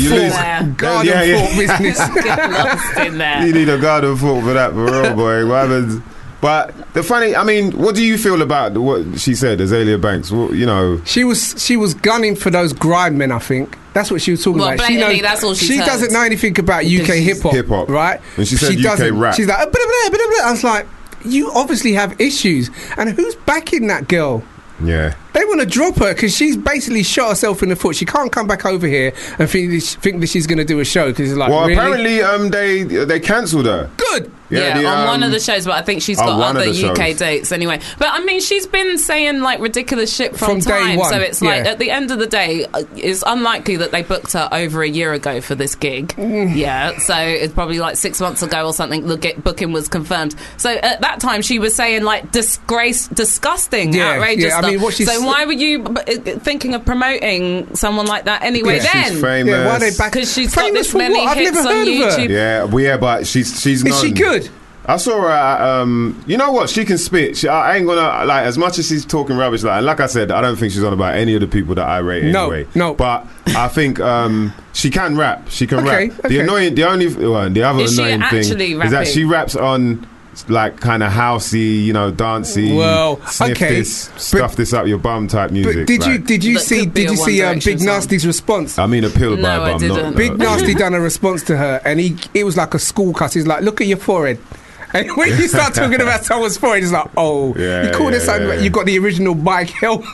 F: fork business.
D: Get lost in there.
B: You need a garden fork for that, for real, boy. What happens? But what do you feel about what she said, Azalea Banks?
F: She was gunning for those grime men, I think. That's what she was talking about.
D: That's all
F: she doesn't know anything about UK hip hop, right?
B: And she said UK rap.
F: She's like, blah, blah, blah, blah. I was like, you obviously have issues. And who's backing that girl?
B: Yeah.
F: They want to drop her because she's basically shot herself in the foot. She can't come back over here and think that she's going to do a show because it's like,
B: well,
F: really?
B: apparently they cancelled her.
F: Good.
D: On one of the shows, but I think she's got other UK dates anyway. But I mean, she's been saying like ridiculous shit from time.
F: Day one.
D: So it's like at the end of the day, it's unlikely that they booked her over a year ago for this gig. Yeah, so it's probably like 6 months ago or something. The booking was confirmed. So at that time, she was saying like disgusting, outrageous stuff. I mean, why were you thinking of promoting someone like that anyway? Then
B: she's famous.
F: Yeah, why are they back?
D: Because she's got this many hits on YouTube.
B: Yeah, but she's known.
F: Is she good?
B: I saw her at, you know what, she can spit. I ain't gonna, like, as much as she's talking rubbish, like I said, I don't think she's on about any of the people that I rate anyway.
F: No.
B: But I think she can rap. She can rap.
F: Okay.
B: The other annoying thing is that she raps on like kind of housey, dancey, sniff this, stuff this up your bum type music.
F: But did you see Big Nasty's response?
B: I mean, a pill by
D: No, I
B: bum.
D: didn't.
F: Big Nasty done a response to her, and it was like a school cuss. He's like, "Look at your forehead." And when you start talking about someone's forehead, it's like, you called it something. You got the original bike helmet,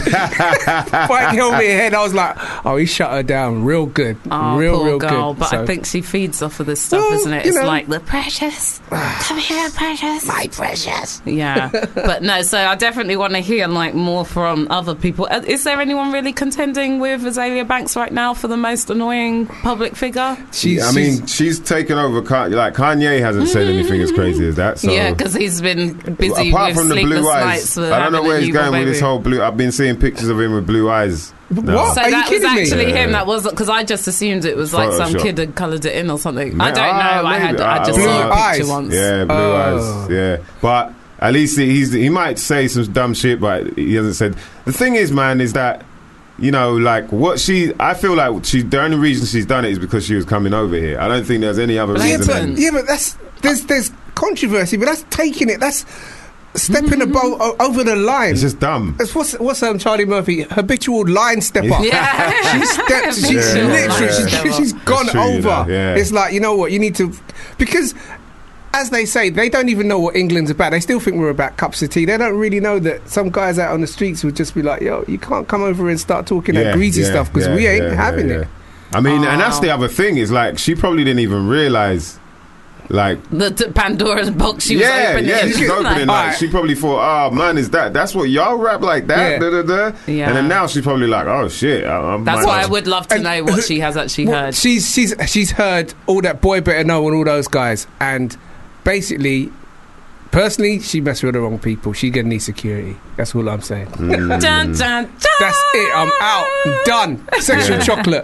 F: head. I was like, he shut her down real good, real
D: girl.
F: good.
D: But I think she feeds off of this stuff, isn't it? It's like the precious. Come here, precious. My precious. Yeah, but no. So I definitely want to hear like more from other people. Is there anyone really contending with Azalea Banks right now for the most annoying public figure?
B: She's taken over. Like Kanye hasn't said anything as crazy as that. So.
D: Yeah, because he's been busy
B: apart
D: with
B: from the blue eyes. I don't know where he's going with this whole blue. I've been seeing pictures of him with blue eyes. No.
F: What?
D: So
F: Are
D: that
F: you
D: was
F: kidding
D: actually
F: me?
D: him. That was because I just assumed it was like some kid had coloured it in or something. I don't know. I just saw a picture once.
B: Yeah, blue eyes. Yeah, but at least he might say some dumb shit, but he hasn't said. The thing is, man, is that. Like I feel like the only reason she's done it is because she was coming over here. I don't think there's any other reason.
F: But there's controversy, but that's taking it. stepping over the line.
B: It's just dumb.
F: It's what's Charlie Murphy, habitual line stepper.
D: Yeah.
F: She stepped. She's
B: Yeah.
F: literally. She's gone
B: That's true,
F: over.
B: you know, yeah.
F: It's like, you know what? You need to, because as they say, they don't even know what England's about. They still think we're about cups of tea. They don't really know that some guys out on the streets would just be like, yo, you can't come over and start talking that greasy stuff because we ain't having it.
B: I mean, and that's the other thing is like she probably didn't even realise. Like
D: the Pandora's box she was opening.
B: Yeah, she's opening. Like, she probably thought, oh man, that's what y'all rap like that?
F: Yeah.
B: Da, da, da.
D: Yeah.
B: And then now she's probably like, oh shit.
D: That's why I would love to know what she has actually heard.
F: She's heard all that Boy Better Know and all those guys, and basically, personally, she messed with the wrong people. She gonna need security. That's all I'm saying.
D: Dun, dun, dun.
F: That's it. I'm out. I'm done. Sexual chocolate.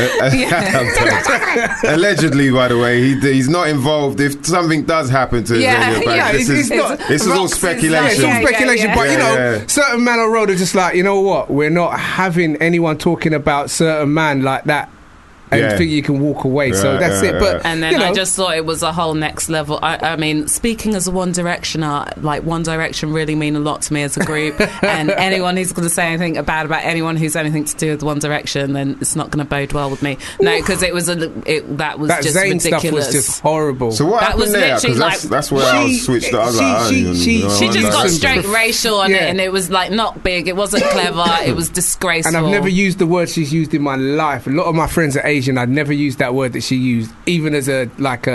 B: Allegedly, by the way, he's not involved. If something does happen to this is all speculation.
F: It's all speculation,
D: yeah.
F: but you know, certain man on road are just like, you know what? We're not having anyone talking about certain man like that. And think you can walk away, so that's it. But
D: and then I just thought it was a whole next level. I mean, speaking as a One Directioner, like One Direction really mean a lot to me as a group. And anyone who's going to say anything bad about anyone who's anything to do with One Direction, then it's not going to bode well with me. No, because that was
F: that
D: just
F: Zayn
D: ridiculous.
F: stuff was just horrible.
B: So what happened there? Because that's where I was switched. I was like,
D: she just got straight
F: some
D: racial on it, and it was like not big. It wasn't clever. It was disgraceful.
F: And I've never used the word she's used in my life. A lot of my friends are Asian. I'd never used that word that she used, even as a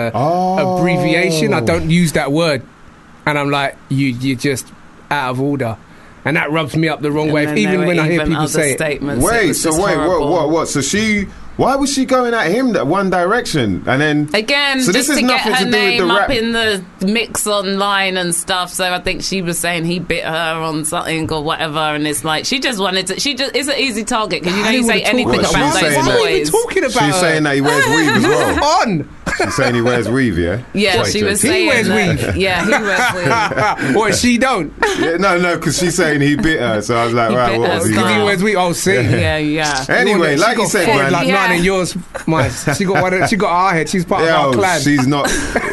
F: abbreviation. I don't use that word, and I'm like, you're just out of order, and that rubs me up the wrong way. Even when I hear people say it.
B: Wait, what? So why was she going at him that One Direction? And then
D: again,
B: so
D: just
B: this
D: to
B: is
D: get
B: nothing
D: her
B: to do with
D: name
B: the
D: up
B: rap.
D: in the mix online and stuff. So I think she was saying he bit her on something or whatever, and it's like she just wanted to. She just is an easy target because you know you say anything about those boys.
F: What are you talking about?
B: She's saying that he wears weave as well.
F: On.
B: She's saying he wears weave, yeah?
D: Yeah, she was saying
F: he wears weave.
D: Yeah, he wears weave.
F: Or she don't.
B: Yeah, no, because she's saying he bit her. So I was like, right, what was he
F: Because he
B: doing?
F: wears weave. Oh, see.
D: Yeah.
B: Anyway, like you said, man.
F: Like mine and yours, mine. She got our head. She's part of our clan.
B: She's not.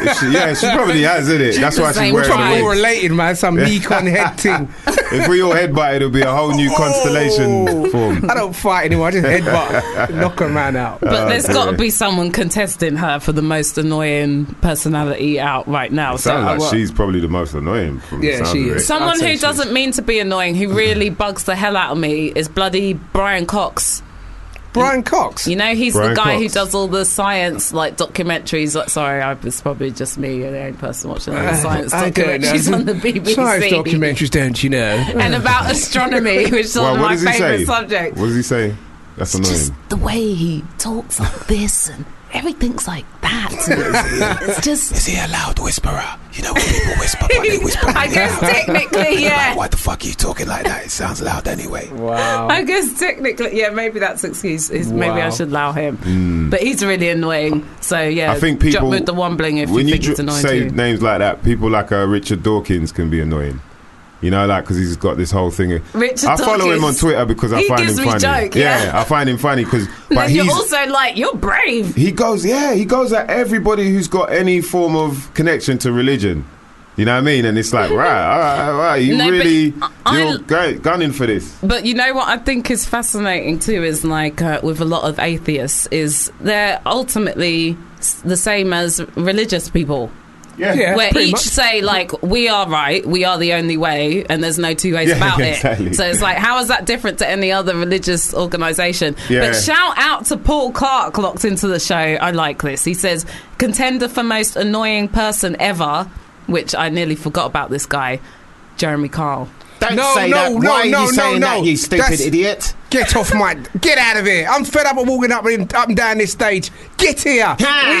B: She probably has, isn't it? That's why she's
D: same
B: wearing
F: We're probably all
B: weave.
F: related, man. Some Mekon head thing.
B: If we all headbutt, it'll be a whole new constellation form.
F: I don't fight anymore. I just headbutt, knock a man out.
D: But there's got to be someone contesting her for the most annoying personality out right now.
B: Sounds like she's probably the most annoying. From the sound
F: she
B: of it.
F: is.
D: Someone
F: I'd say
D: who doesn't mean to be annoying, who really bugs the hell out of me, is bloody Brian Cox.
F: Brian Cox.
D: You know, he's
B: Brian
D: the guy who
B: Cox.
D: does all the science like documentaries. Like, sorry, it's probably just me, the only person watching all the science
F: I don't know.
D: documentaries on the BBC.
F: Science documentaries, don't you know?
D: And about astronomy, which is one
B: Well,
D: of
B: what
D: my
B: does he
D: favourite
B: say?
D: subjects.
B: What does he say? That's annoying.
G: Just the way he talks like this and everything's like that. It's just.
H: Is he a loud whisperer? You know when people whisper, but they whisper.
D: I guess technically, yeah.
H: Like, why the fuck are you talking like that? It sounds loud anyway.
F: Wow.
D: I guess technically, yeah, maybe that's excuse. Maybe I should allow him. But he's really annoying. So yeah,
B: I think people
D: jump with the wobbling if
B: when
D: you
B: you
D: think it's annoying
B: say
D: too.
B: names like that, people like Richard Dawkins can be annoying. You know, like because he's got this whole thing.
D: Richard
B: I follow him on
D: Dawkins,
B: Twitter because I
D: he
B: find
D: gives
B: him
D: me
B: funny.
D: joke, yeah.
B: I find him funny because.
D: And
B: But
D: then you're
B: he's
D: also like, you're brave.
B: he goes at everybody who's got any form of connection to religion. You know what I mean? And it's like, right, you
D: No, but
B: really
D: I-
B: you're gunning for this.
D: But you know what I think is fascinating too is like with a lot of atheists is they're ultimately the same as religious people.
F: Yeah,
D: where
F: pretty
D: each
F: much.
D: say like we are right, we are the only way, and there's no two ways
B: Yeah,
D: about
B: exactly.
D: it. So it's like, how is that different to any other religious organisation?
B: Yeah.
D: But shout out to Paul Clark, locked into the show. I like this. He says contender for most annoying person ever, which I nearly forgot about this guy, Jeremy Kyle.
H: Don't say that. Why are you saying that, you stupid
F: That's-
H: idiot?
F: Get off my... Get out of here. I'm fed up of walking up and down this stage. Get here.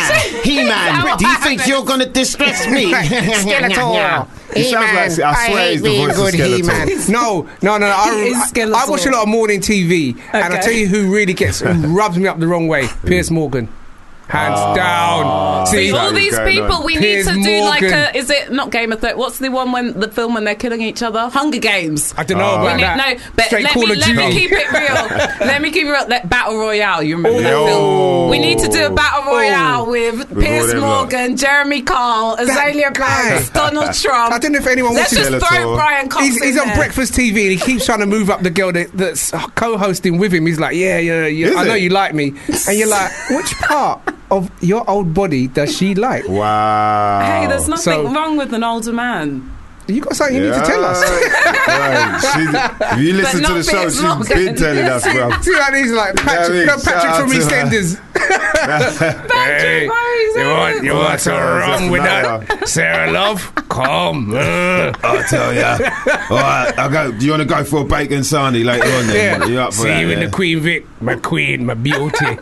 H: He-Man, do you think you're going to distress me?
F: Skeletor.
B: It sounds like I swear he's the voice of Skeletor.
F: No.
D: He is Skeletor.
F: I watch a lot of morning TV, and I tell you who really rubs me up the wrong way. Piers Morgan. Hands down.
D: See,
B: that
D: all
B: is
D: these
B: going
D: people,
B: on.
D: we
F: Piers
D: need to do like
F: Morgan.
D: a. Is it not Game of Thrones? What's the one when the film when they're killing each other? Hunger Games.
F: I don't know about
D: We need,
F: that.
D: no, but
F: Straight
D: let
F: Call
D: me,
F: of
D: let me
F: Duty.
D: keep it real. Let me keep it real. Battle Royale. You remember that
B: Yo.
D: film? We need to do a Battle Royale with Piers
B: all them
D: Morgan, Jeremy Kyle, Azalea Banks, Donald Trump.
F: I don't know if anyone
D: Let's
F: watches
D: just throw Brian Cox
F: He's
D: in
F: on
D: there.
F: Breakfast TV and he keeps trying to move up the girl that's co-hosting with him. He's like, yeah, I know
B: it?
F: you like me. And you're like, which part of your old body does she like?
B: Wow.
D: Hey, there's nothing
F: So-
D: wrong with an older man.
F: You got something you need to tell us.
B: Right. If you listen
D: But
B: to the
D: not
B: show,
D: Piers
B: she's
D: Morgan.
B: been telling us, bro.
F: See, like he's like Patrick,
B: Yeah, I mean,
F: Patrick
B: shout
F: from
B: out to her.
F: EastEnders. You want some rum with that? Sarah Love? Come.
B: I'll tell ya. All right, I'll go. Do you want to go for a bacon sarnie later on then?
F: Yeah.
B: You up for
F: See
B: that,
F: you in
B: yeah?
F: the Queen Vic, my queen, my beauty.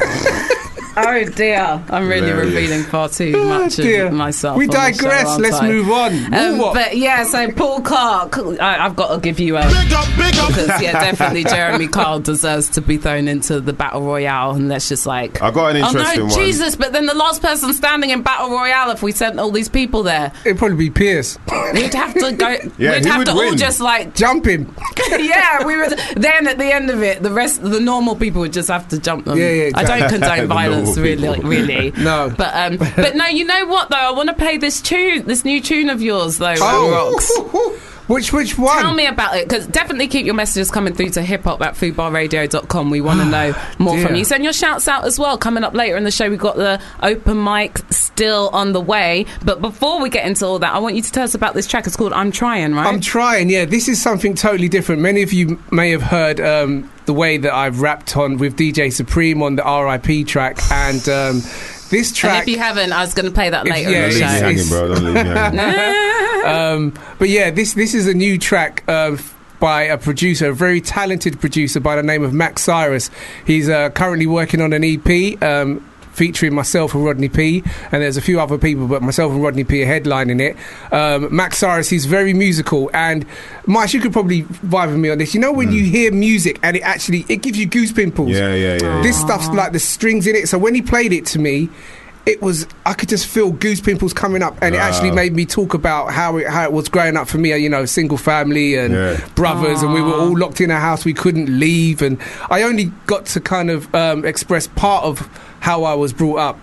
D: Oh dear, I'm really
B: Hilarious.
D: revealing far too
F: Oh,
D: much
F: dear.
D: of myself.
F: We
D: on the show,
F: digress.
D: aren't
F: Let's
D: I?
F: move on. What?
D: But yeah, so Paul Clark, I've got to give you a big up, because yeah, definitely Jeremy Kyle deserves to be thrown into the battle royale, and that's just like
B: I got an interesting
D: oh no,
B: one.
D: Jesus! But then the last person standing in battle royale, if we sent all these people there,
F: It'd probably be Piers.
D: we'd have to go.
B: Yeah,
D: we'd
B: he
D: have
B: would
D: to all
B: win.
D: just like
F: Jump him.
D: yeah, we would. Then at the end of it, the normal people would just have to jump them.
F: Yeah,
D: I don't condone
B: The
D: violence,
B: normal
D: really.
F: No.
D: But no, you know what though? I want to play this new tune of yours though, Rocks.
F: Which one?
D: Tell me about it, because definitely keep your messages coming through to hiphop@foodbarradio.com. We want to know more from you. Send your shouts out as well. Coming up later in the show, we've got the open mic still on the way. But before we get into all that, I want you to tell us about this track. It's called I'm Trying, right?
F: I'm trying, yeah. This is something totally different. Many of you may have heard the way that I've rapped on with DJ Supreme on the RIP track, and this
D: and
F: track.
D: if you haven't, I was going to play that later
F: yeah,
D: in the
B: Don't leave me
D: show.
B: hanging, bro. Don't leave me hanging.
F: But yeah, this is a new track by a producer, a very talented producer by the name of Max Cyrus. He's currently working on an EP. Featuring myself and Rodney P, and there's a few other people, but myself and Rodney P are headlining it. Max Cyrus, he's very musical, and Mike, you could probably vibe with me on this. You know when you hear music and it gives you goose pimples.
B: Yeah.
F: This stuff's like the strings in it. So when he played it to me, I could just feel goose pimples coming up, and it actually made me talk about how it was growing up for me. You know, single family and brothers, and we were all locked in a house. We couldn't leave, and I only got to kind of express part of how I was brought up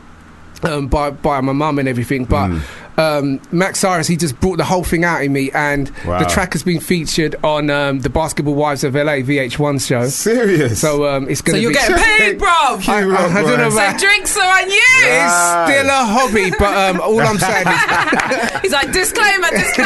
F: by my mum and everything, but Max Cyrus, he just brought the whole thing out in me, and the track has been featured on the Basketball Wives of LA VH1 show.
B: Serious?
F: So it's going to be...
D: So you're getting paid, bro.
F: I don't know
D: So
F: about...
D: drinks are on you.
F: It's still a hobby, but all I'm saying is...
D: He's like, disclaimer.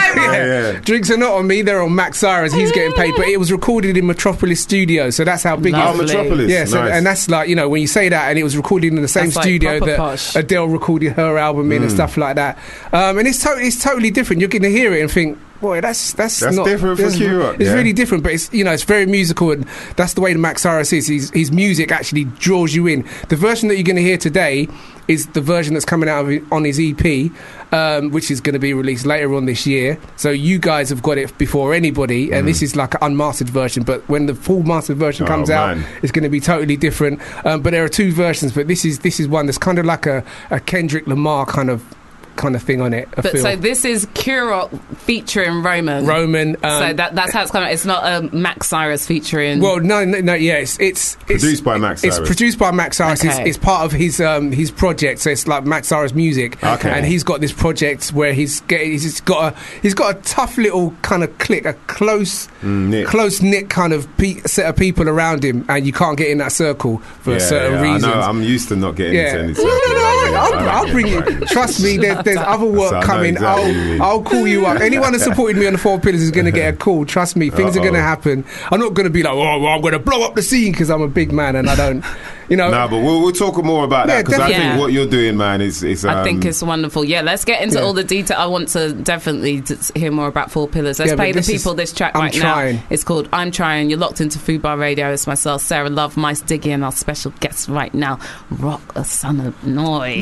B: Yeah.
F: Drinks are not on me, they're on Max Cyrus. He's getting paid, but it was recorded in Metropolis Studios, so that's how big
B: Oh,
F: it is.
B: Metropolis.
F: Yeah, so,
B: Nice.
F: and that's like, you know, when you say that, and it was recorded in the same
D: That's like
F: studio
D: proper
F: that
D: posh.
F: Adele recorded her album in and stuff like that. And it's totally different. You're going to hear it and think, boy, that's not
B: different for Q-Rock,
F: It's
B: yeah.
F: really different, but it's, you know, it's very musical, and that's the way the Max Cyrus is. His music actually draws you in. The version that you're going to hear today is the version that's coming out on his EP, which is going to be released later on this year. So you guys have got it before anybody, and this is like an unmastered version. But when the full mastered version comes out,
B: man.
F: it's going to be totally different. But there are two versions, but this is one that's kind of like a Kendrick Lamar kind of thing on it.
D: But so this is Q-Rock featuring Roman.
F: So
D: that's how it's coming. It's not a Max Cyrus featuring.
F: Well, no, yeah, it's
B: Produced by Max Cyrus.
F: It's produced by Max Cyrus.
D: Okay.
F: It's part of his project, so it's like Max Cyrus Music.
B: Okay.
F: And he's got this project where he's got a tough little kind of clique, a close knit kind of set of people around him, and you can't get in that circle for certain reasons.
B: I know, I'm used to not getting into any
F: No, I'll bring you. Trust me, there's other work
B: So I know
F: coming.
B: exactly what you mean.
F: I'll call you up. Anyone that supported me on the 4 Pillars is going to get a call. Trust me, things are going to happen. I'm not going to be like, well, I'm going to blow up the scene because I'm a big man and I don't, you know.
B: No, but we'll talk more about that, because I
D: definitely.
B: think what you're doing, man, is
D: I think it's wonderful. Yeah, let's get into all the detail. I want to definitely hear more about 4 Pillars. Let's play the people this track right now. It's called I'm Trying. You're locked into Foodbar Radio. It's myself, Sarah Love, Mice Diggy, and our special guest right now, Rock, a son of noise.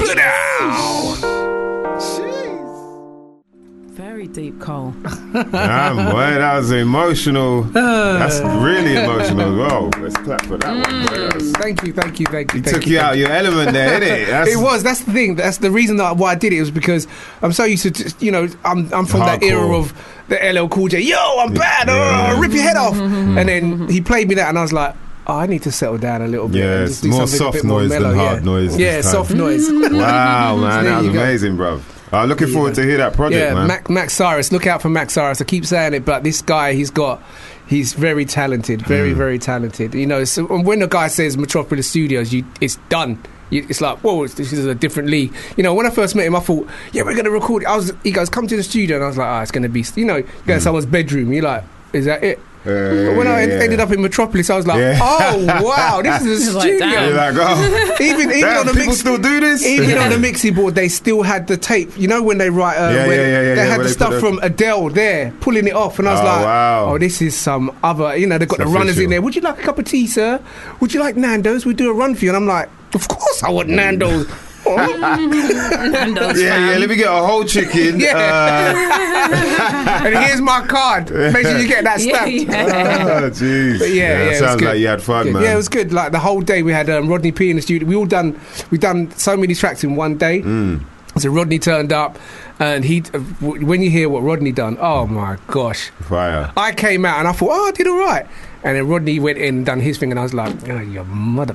D: Very deep, Cole.
B: Damn, boy, that was emotional. That's really emotional as well. Let's clap for that one. Boy. That was-
F: Thank you.
B: He took you out of your element there, didn't it?
F: It was. That's the thing. That's the reason why I did it. Was because I'm so used to, you know, I'm from that
B: Hardcore.
F: era of the LL Cool J. Yo, I'm bad. Rip your head off. And then he played me that, and I was like, oh, I need to settle down a little bit.
C: Yeah,
F: and
C: it's
F: just do
C: more
F: something a
C: soft
F: bit more
C: noise
F: mellow,
C: than hard noise.
F: Yeah,
C: this time.
F: soft noise.
C: Wow, man,
F: There
C: that was
F: you go.
C: amazing, bro. Looking forward to hear that project, man.
F: Max Cyrus. Look out for Max Cyrus. I keep saying it, but this guy, he's very talented, very talented. You know, so when a guy says Metropolis Studios, it's done. It's like, whoa, this is a different league. You know, when I first met him, I thought, yeah, we're going to record it. He goes, come to the studio, and I was like, it's going to be, you know, you go to someone's bedroom. You're like, is that it? But when I ended up in Metropolis, I was like, oh wow, this is a studio.
C: You're like, oh,
F: even
C: damn,
F: on the
C: people still do this.
F: Even on the mixing board, they still had the tape. You know when they write, they had the stuff from Adele there, pulling it off, and I was like,
C: wow.
F: oh, this is some other. You know, they've got the runners in there. Would you like a cup of tea, sir? Would you like Nando's? We do a run for you, and I'm like, of course I want Nando's.
D: Nando's
C: Yeah, let me get a whole chicken.
F: And here's my card. Make sure you get that stamp.
C: Oh, jeez.
F: But
C: That sounds like you had fun, man.
F: Yeah, it was good. Like the whole day, we had Rodney P in the studio. We done so many tracks in one day. So Rodney turned up, and when you hear what Rodney done, oh my gosh,
C: fire!
F: I came out and I thought, oh, I did all right. And then Rodney went in and done his thing, and I was like, oh, your mother.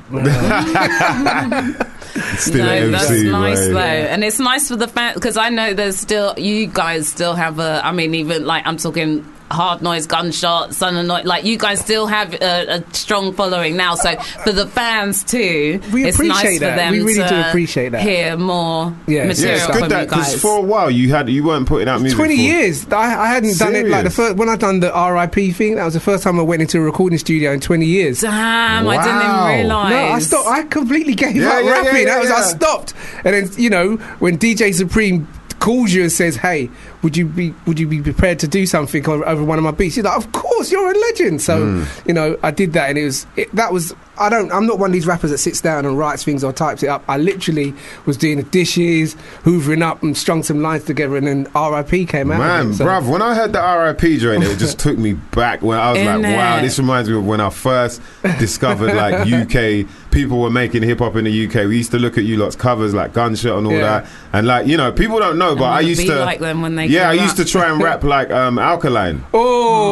C: Still
D: no, that's
C: MC,
D: nice
C: right?
D: though, and it's nice for the fans because I know there's still you guys still have even like I'm talking Hard Noise, Gunshot, Son and Noise, like you guys still have a strong following now. So for the fans too, it's nice for them.
F: We really
D: to
F: do appreciate that.
D: Hear more material
C: it's
D: from
C: good
D: you
C: that
D: guys.
C: because for a while you weren't putting out music.
F: 20
C: for
F: years. I hadn't done it like the first when I done the RIP thing. That was the first time I went into a recording studio in 20 years.
D: Damn, I didn't
C: Wow.
D: even realise.
F: No, I stopped. I completely gave up rapping. I stopped. And then when DJ Supreme calls you and says, "Hey, would you be prepared to do something over one of my beats?" You're like, "Of course, you're a legend." So I did that, and I'm not one of these rappers that sits down and writes things or types it up. I literally was doing the dishes, hoovering up, and strung some lines together, and then RIP came out.
C: Man, bruv, when I heard the RIP joint, it just took me back when I was like, wow, this reminds me of when I first discovered like UK people were making hip hop in the UK. We used to look at you lot's covers like Gunshot and all that, and like people don't know, but I used to
D: like them when they
C: I used to try and rap like Alkaline.
F: Oh,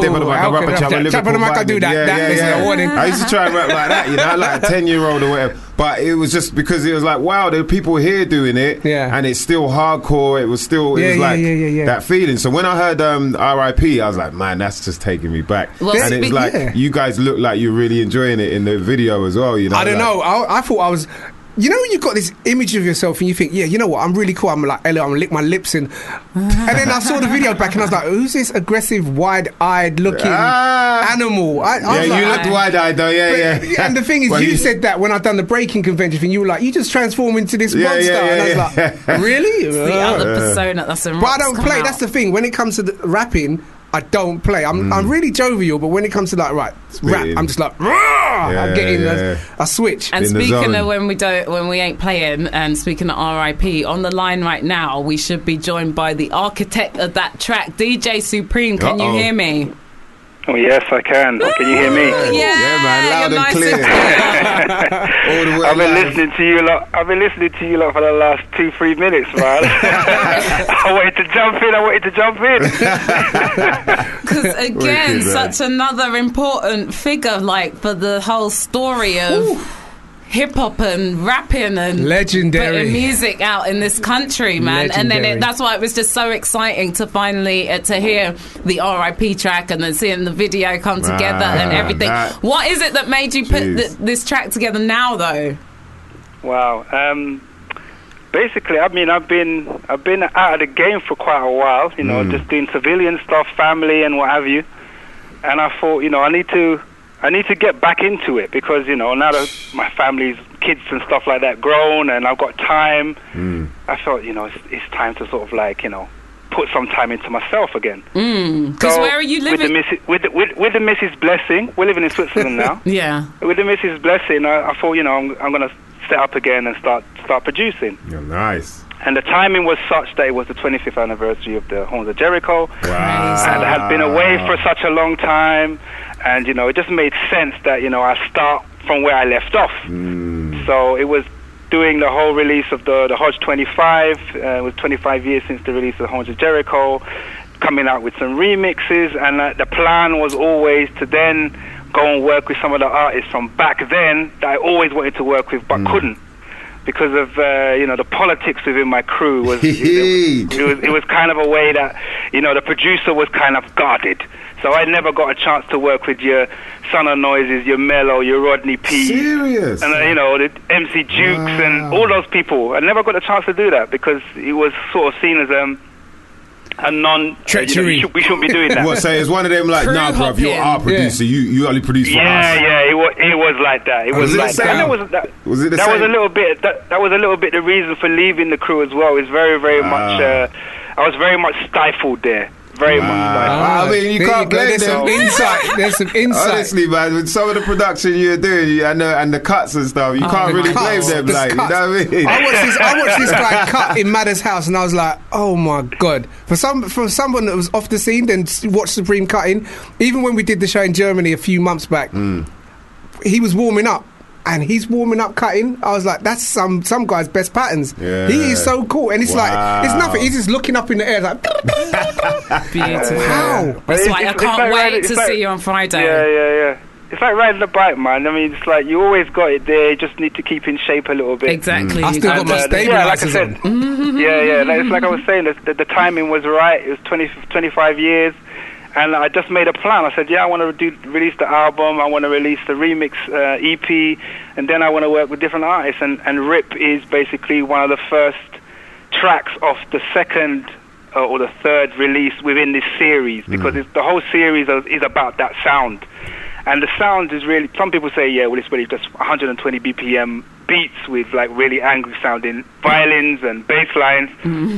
C: I
F: do that.
C: I used to try and rap like that, like a 10-year-old or whatever. But it was just because it was like, wow, there are people here doing it, and it's still hardcore. It was still, that feeling. So when I heard RIP, I was like, man, that's just taking me back.
D: Well,
C: and it's like, you guys look like you're really enjoying it in the video as well.
F: I don't know. I thought I was. You know when you've got this image of yourself and you think, yeah, you know what, I'm really cool. I'm like, Elliot, I'm gonna lick my lips and then I saw the video back and I was like, who's this aggressive, wide-eyed looking animal?
C: You looked wide-eyed though,
F: And the thing is, you said that when I done the breaking convention thing, you were like, you just transform into this monster. And I was like, really?
D: It's the other persona that's in.
F: But I don't play. That's the thing. When it comes to the rapping, I don't play. I'm really jovial, but when it comes to like rap, I'm just like, I'm getting a switch.
D: And speaking of when we ain't playing, and speaking of RIP, on the line right now, we should be joined by the architect of that track, DJ Supreme. Can you hear me?
I: Oh yes, I can. Can you hear me?
C: Yeah, man, loud and clear.
I: I've been listening to you lot. I've been listening to you lot for the last 2-3 minutes, man. I wanted to jump in.
D: Because again, such another important figure, like for the whole story of hip hop and rapping and
F: legendary
D: putting music out in this country, man.
F: Legendary.
D: And then that's why it was just so exciting to finally to hear the RIP track and then seeing the video come together and everything. What is it that made you put this track together now, though?
I: Wow. Basically, I mean, I've been out of the game for quite a while. Just doing civilian stuff, family, and what have you. And I thought, I need to get back into it because, now that my family's kids and stuff like that grown and I've got time, I felt, it's time to sort of like, put some time into myself again.
D: Because where are you living?
I: With the Mrs. Blessing, we're living in Switzerland now.
D: Yeah.
I: With the Mrs. Blessing, I thought, I'm going to set up again and start producing.
C: You're nice.
I: And the timing was such that it was the 25th anniversary of the Horns of Jericho.
C: Wow.
I: And I had been away for such a long time. And, it just made sense that, I start from where I left off. So it was doing the whole release of the Hodge 25. It was 25 years since the release of the Horns of Jericho, coming out with some remixes. And the plan was always to then go and work with some of the artists from back then that I always wanted to work with but couldn't because of the politics within my crew. It was kind of a way that the producer was kind of guarded. So I never got a chance to work with your Son of Noises, your Mello, your Rodney P.
B: Serious?
I: And the MC Jukes and all those people. I never got a chance to do that because it was sort of seen as a
F: treachery.
I: We shouldn't be doing that.
B: What, say it's one of them like, nah, bruv, you're our producer.
F: Yeah.
B: You only produce for us.
I: Yeah, it was like that. It was like that. And
B: was it the
I: that
B: same?
I: was a little bit. That was a little bit the reason for leaving the crew as well. It's very, very much. I was very much stifled there. Very much stifled.
B: I mean, you can't blame them.
F: There's some insight.
B: Honestly, man, with some of the production you're doing and the cuts and stuff, you can't really blame them. Like, you know what I mean?
F: I watched this guy cut in Madder's house, and I was like, oh my god! For someone that was off the scene, then watched Supreme cutting. Even when we did the show in Germany a few months back, he was warming up. And he's warming up cutting. I was like, that's some guy's best patterns.
B: Yeah.
F: He is so cool. And it's like, it's nothing. He's just looking up in the air like,
D: Beautiful.
F: How?
D: That's why I can't wait to see you on Friday.
I: Yeah. It's like riding a bike, man. I mean, it's like you always got it there. You just need to keep in shape a little bit.
D: Exactly.
F: I still got my stabilizers on.
I: It's like I was saying, the timing was right. It was 25 years. And I just made a plan. I said, I want to release the album. I want to release the remix EP. And then I want to work with different artists. And Rip is basically one of the first tracks of the second or the third release within this series. Because the whole series is about that sound. And the sound is really, some people say, it's really just 120 BPM beats with like really angry sounding violins and bass lines.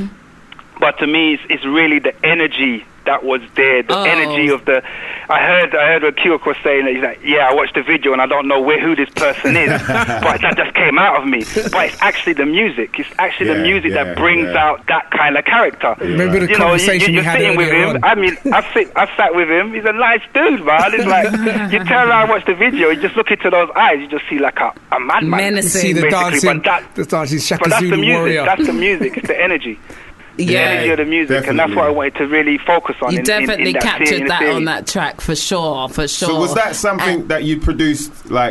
I: But to me, it's really the energy that was there, the energy of the. I heard what Kyoko was saying. He's like, I watched the video and I don't know who this person is, but that just came out of me. But it's actually the music. It's actually the music that brings out that kind of character.
F: Remember the conversation
I: you're
F: had
I: sitting with him.
F: on.
I: I mean, I sat with him. He's a nice dude, man. It's like you turn around and watch the video, you just look into those eyes, you just see like a madman.
D: Menacing.
F: See the
I: basically.
F: dancing Shaka
I: But that's
F: Zulu
I: the music.
F: warrior.
I: That's the music. It's the energy. The
D: Yeah.
I: energy of the music,
B: Definitely.
I: and that's what I wanted to really focus on.
D: You
I: in
D: definitely
I: that
D: captured that
I: series.
D: on that track for sure.
B: So was that something that you produced like,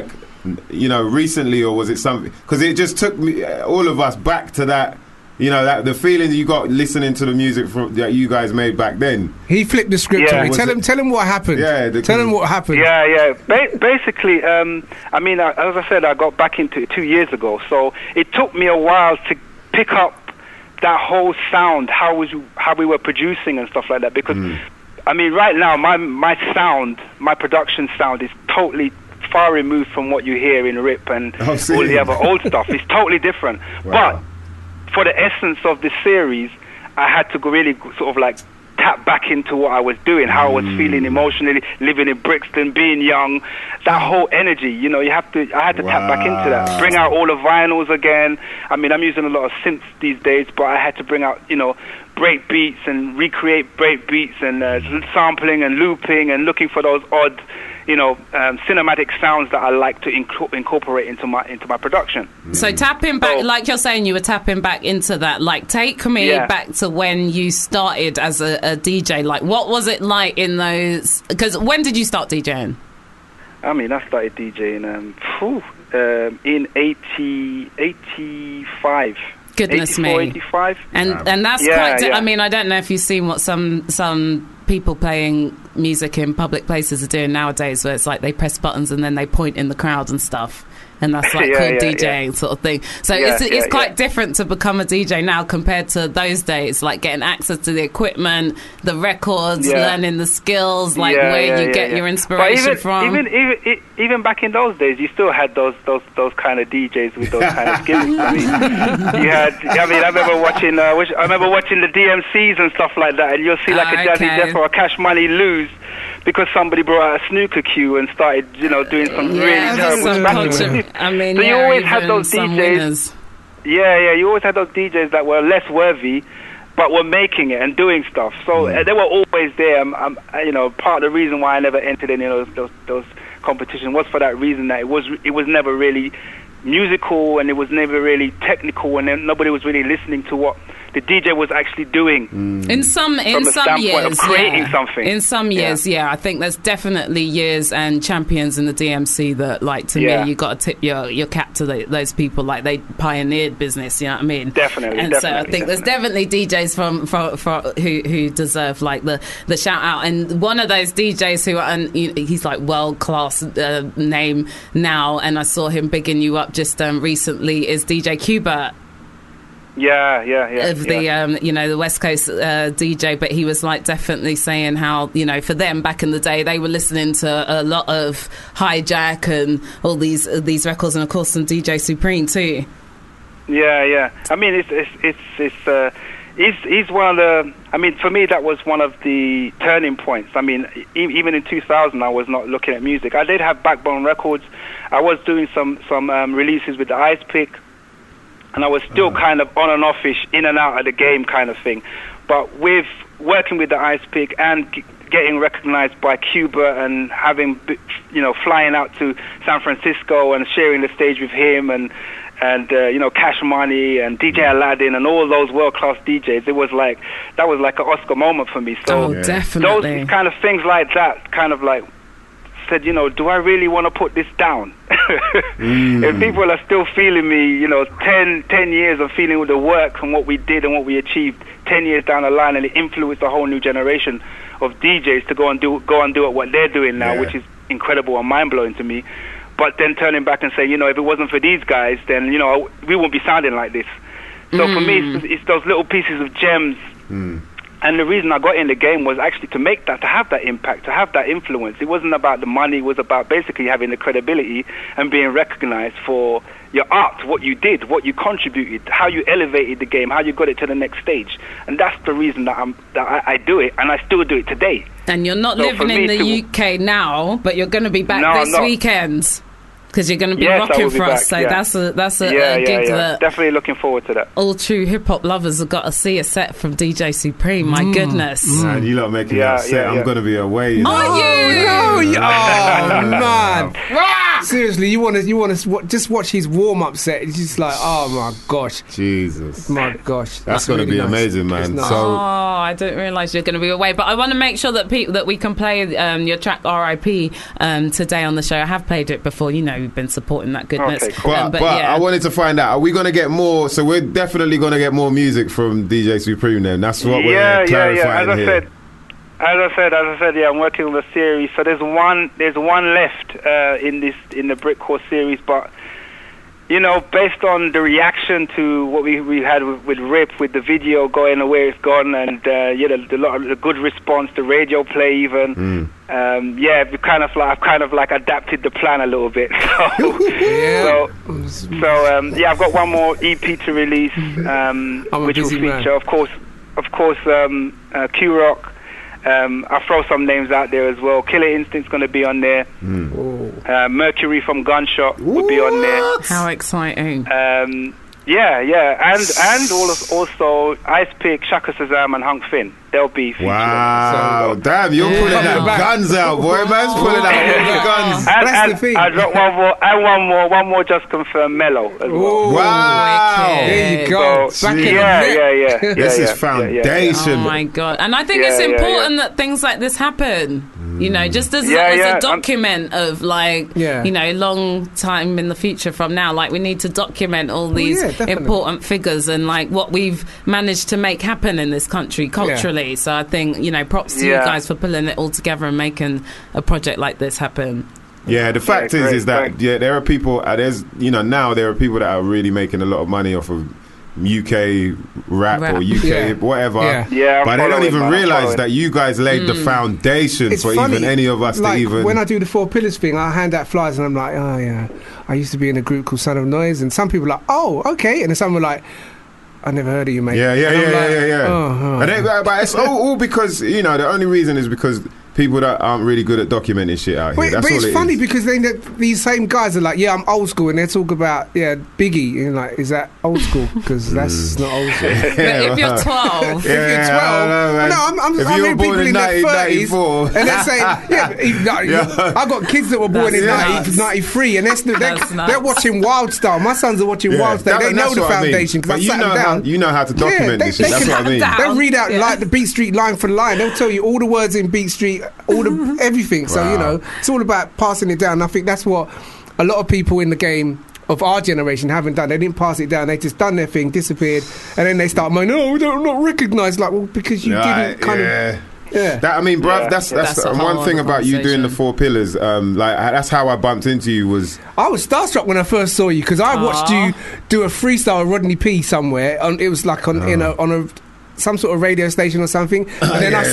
B: recently, or was it something? Because it just took me, all of us, back to that. That the feeling you got listening to the music that you guys made back then.
F: He flipped the script on me.
B: Was
F: Tell him what happened. Tell him what happened.
I: Yeah. Basically, I mean, as I said, I got back into it 2 years ago. So it took me a while to pick up that whole sound, how we were producing and stuff like that. Because, I mean, right now, my sound, my production sound is totally far removed from what you hear in Rip and all the other old stuff. It's totally different.
B: Wow.
I: But for the essence of this series, I had to really sort of like tap back into what I was doing, how I was feeling emotionally, living in Brixton, being young, that whole energy, I had to tap back into that, bring out all the vinyls again. I mean, I'm using a lot of synths these days, but I had to bring out, break beats and recreate break beats and sampling and looping and looking for those odd, cinematic sounds that I like to incorporate into my production.
D: So tapping back, like you're saying, you were tapping back into that. Like, take me back to when you started as a DJ. Like, what was it like in those? Because when did you start DJing?
I: I mean, I started DJing in 85.
D: Goodness
I: 84,
D: me.
I: 85.
D: And that's quite. I mean, I don't know if you've seen what some people playing music in public places are doing nowadays, where it's like they press buttons and then they point in the crowd and stuff. And that's like called DJing sort of thing. So it's quite different to become a DJ now compared to those days, like getting access to the equipment, the records, learning the skills, like where you get your inspiration from.
I: Even back in those days, you still had those kind of DJs with those kind of gimmicks. I mean, you had. I mean, I remember watching the DMCs and stuff like that, and you'll see like a Jazzy Jeff or a Cash Money lose because somebody brought out a snooker cue and started, doing some really terrible stuff.
D: I mean,
I: so you always had those DJs. You always had those DJs that were less worthy, but were making it and doing stuff. So they were always there. Part of the reason why I never entered any of those competitions was for that reason, that it was never really musical and it was never really technical, and nobody was really listening to what the DJ was actually doing.
D: In some years,
I: of creating something.
D: In some years, I think there's definitely years and champions in the DMC that, like, to me, you got to tip your cap to those people. Like, they pioneered business. You know what I mean?
I: Definitely.
D: So I think there's definitely DJs who deserve like the shout out. And one of those DJs he's like world class name now, and I saw him bigging you up just recently, is DJ Qbert.
I: Yeah.
D: Of the the West Coast DJ, but he was like definitely saying how, you know, for them back in the day, they were listening to a lot of Hijack and all these records, and of course some DJ Supreme too.
I: Yeah. I mean, he's one of the. I mean, for me, that was one of the turning points. I mean, even in 2000, I was not looking at music. I did have Backbone Records. I was doing some releases with the Ice Pick. And I was still kind of on and off-ish, in and out of the game kind of thing. But with working with the Ice Pick and getting recognized by Qbert and having, flying out to San Francisco and sharing the stage with him and Cash Money and DJ Aladdin and all those world-class DJs, that was like an Oscar moment for me. So
D: definitely.
I: Those kind of things like that kind of like said, do I really want to put this down? If people are still feeling me, 10 years of feeling with the work and what we did and what we achieved 10 years down the line, and it influenced a whole new generation of DJs to go and do what they're doing now, which is incredible and mind-blowing to me. But then turning back and saying, if it wasn't for these guys, then, we wouldn't be sounding like this. So for me, it's those little pieces of gems. And the reason I got in the game was actually to have that impact, to have that influence. It wasn't about the money. It was about basically having the credibility and being recognized for your art, what you did, what you contributed, how you elevated the game, how you got it to the next stage. And that's the reason that I do it, and I still do it today. And
D: you're not living in the UK now, but you're going to be back this weekend. Because you're going to be rocking for us, so that's a gig that
I: definitely looking forward to that.
D: All true hip hop lovers have got to see a set from DJ Supreme. My goodness,
C: man, you lot making that set. I'm going to be away.
D: Are you?
F: Oh man! Seriously, you want to just watch his warm up set? It's just like, oh my gosh,
C: Jesus,
F: my gosh,
C: that's going to be amazing, man.
F: Nice.
C: So,
D: I didn't realise you're going to be away, but I want to make sure that that we can play your track R.I.P. Today on the show. I have played it before, we've been supporting that goodness.
I: Okay, cool.
C: But I wanted to find out, are we going to get more? So we're definitely going to get more music from DJ Supreme then. That's what we're clarifying here.
I: As I said, I'm working on the series. So there's one left in the Brickhouse series, but based on the reaction to what we had with Rip, with the video going the way it's gone, and the good response, the radio play even. We I've kind of adapted the plan a little bit. I've got one more EP to release, which will feature, of course, Q-Rock. I'll throw some names out there as well. Killer Instinct's going to be on there. Mercury from Gunshot will be on there.
D: How exciting!
I: And also Ice Pick, Shaka Shazam, and Hunk Finn. They'll be featured.
C: Wow, damn, you're pulling that guns out, boy. Man's pulling out all the guns.
F: That's the thing.
I: I dropped one more just confirmed Mellow as well.
C: Wow,
F: there you go.
C: This is foundation.
D: Oh my god! And I think it's important that things like this happen. Just as a document of long time in the future from now. Like, we need to document all these important figures and like what we've managed to make happen in this country culturally. So I think, props to you guys for pulling it all together and making a project like this happen.
C: Yeah, the fact is that there are people. Now there are people that are really making a lot of money off of UK rap or UK whatever, but they don't even realise that you guys laid the foundation for even any of us to even.
F: When I do the 4 Pillars thing, I hand out flyers and I'm like, oh yeah, I used to be in a group called Son of Noise, and some people are like, oh okay, and then some are like, I never heard of you, mate.
C: Yeah. But it's all because the only reason is because people that aren't really good at documenting shit out here.
F: But
C: That's all
F: it's funny because then these same guys are like, yeah, I'm old school, and they talk about Biggie, and like, is that old school? Because that's not old school.
D: But if you're 12,
F: if you're 12,
C: if
F: I'm
C: you were
F: hearing
C: born
F: people
C: in
F: in their 30s,
C: 1994,
F: and they're saying, I got kids that were born in 93, and they're watching Wild Style. My sons are watching Wild Style. They know the foundation because I sat them down.
C: You know how to document this shit. That's what I mean.
F: They'll read out like the Beat Street line for line. They'll tell you all the words in Beat Street, all the everything. So it's all about passing it down. And I think that's what a lot of people in the game of our generation haven't done. They didn't pass it down. They just done their thing, disappeared, and then they start moaning, "No, we don't not recognised." Like, well, because you didn't kind of. Yeah,
C: that, I mean, bruv, that's one thing about you doing the 4 Pillars. That's how I bumped into you.
F: I was starstruck when I first saw you because I watched you do a freestyle with Rodney P somewhere. It was like on a some sort of radio station or something. And then I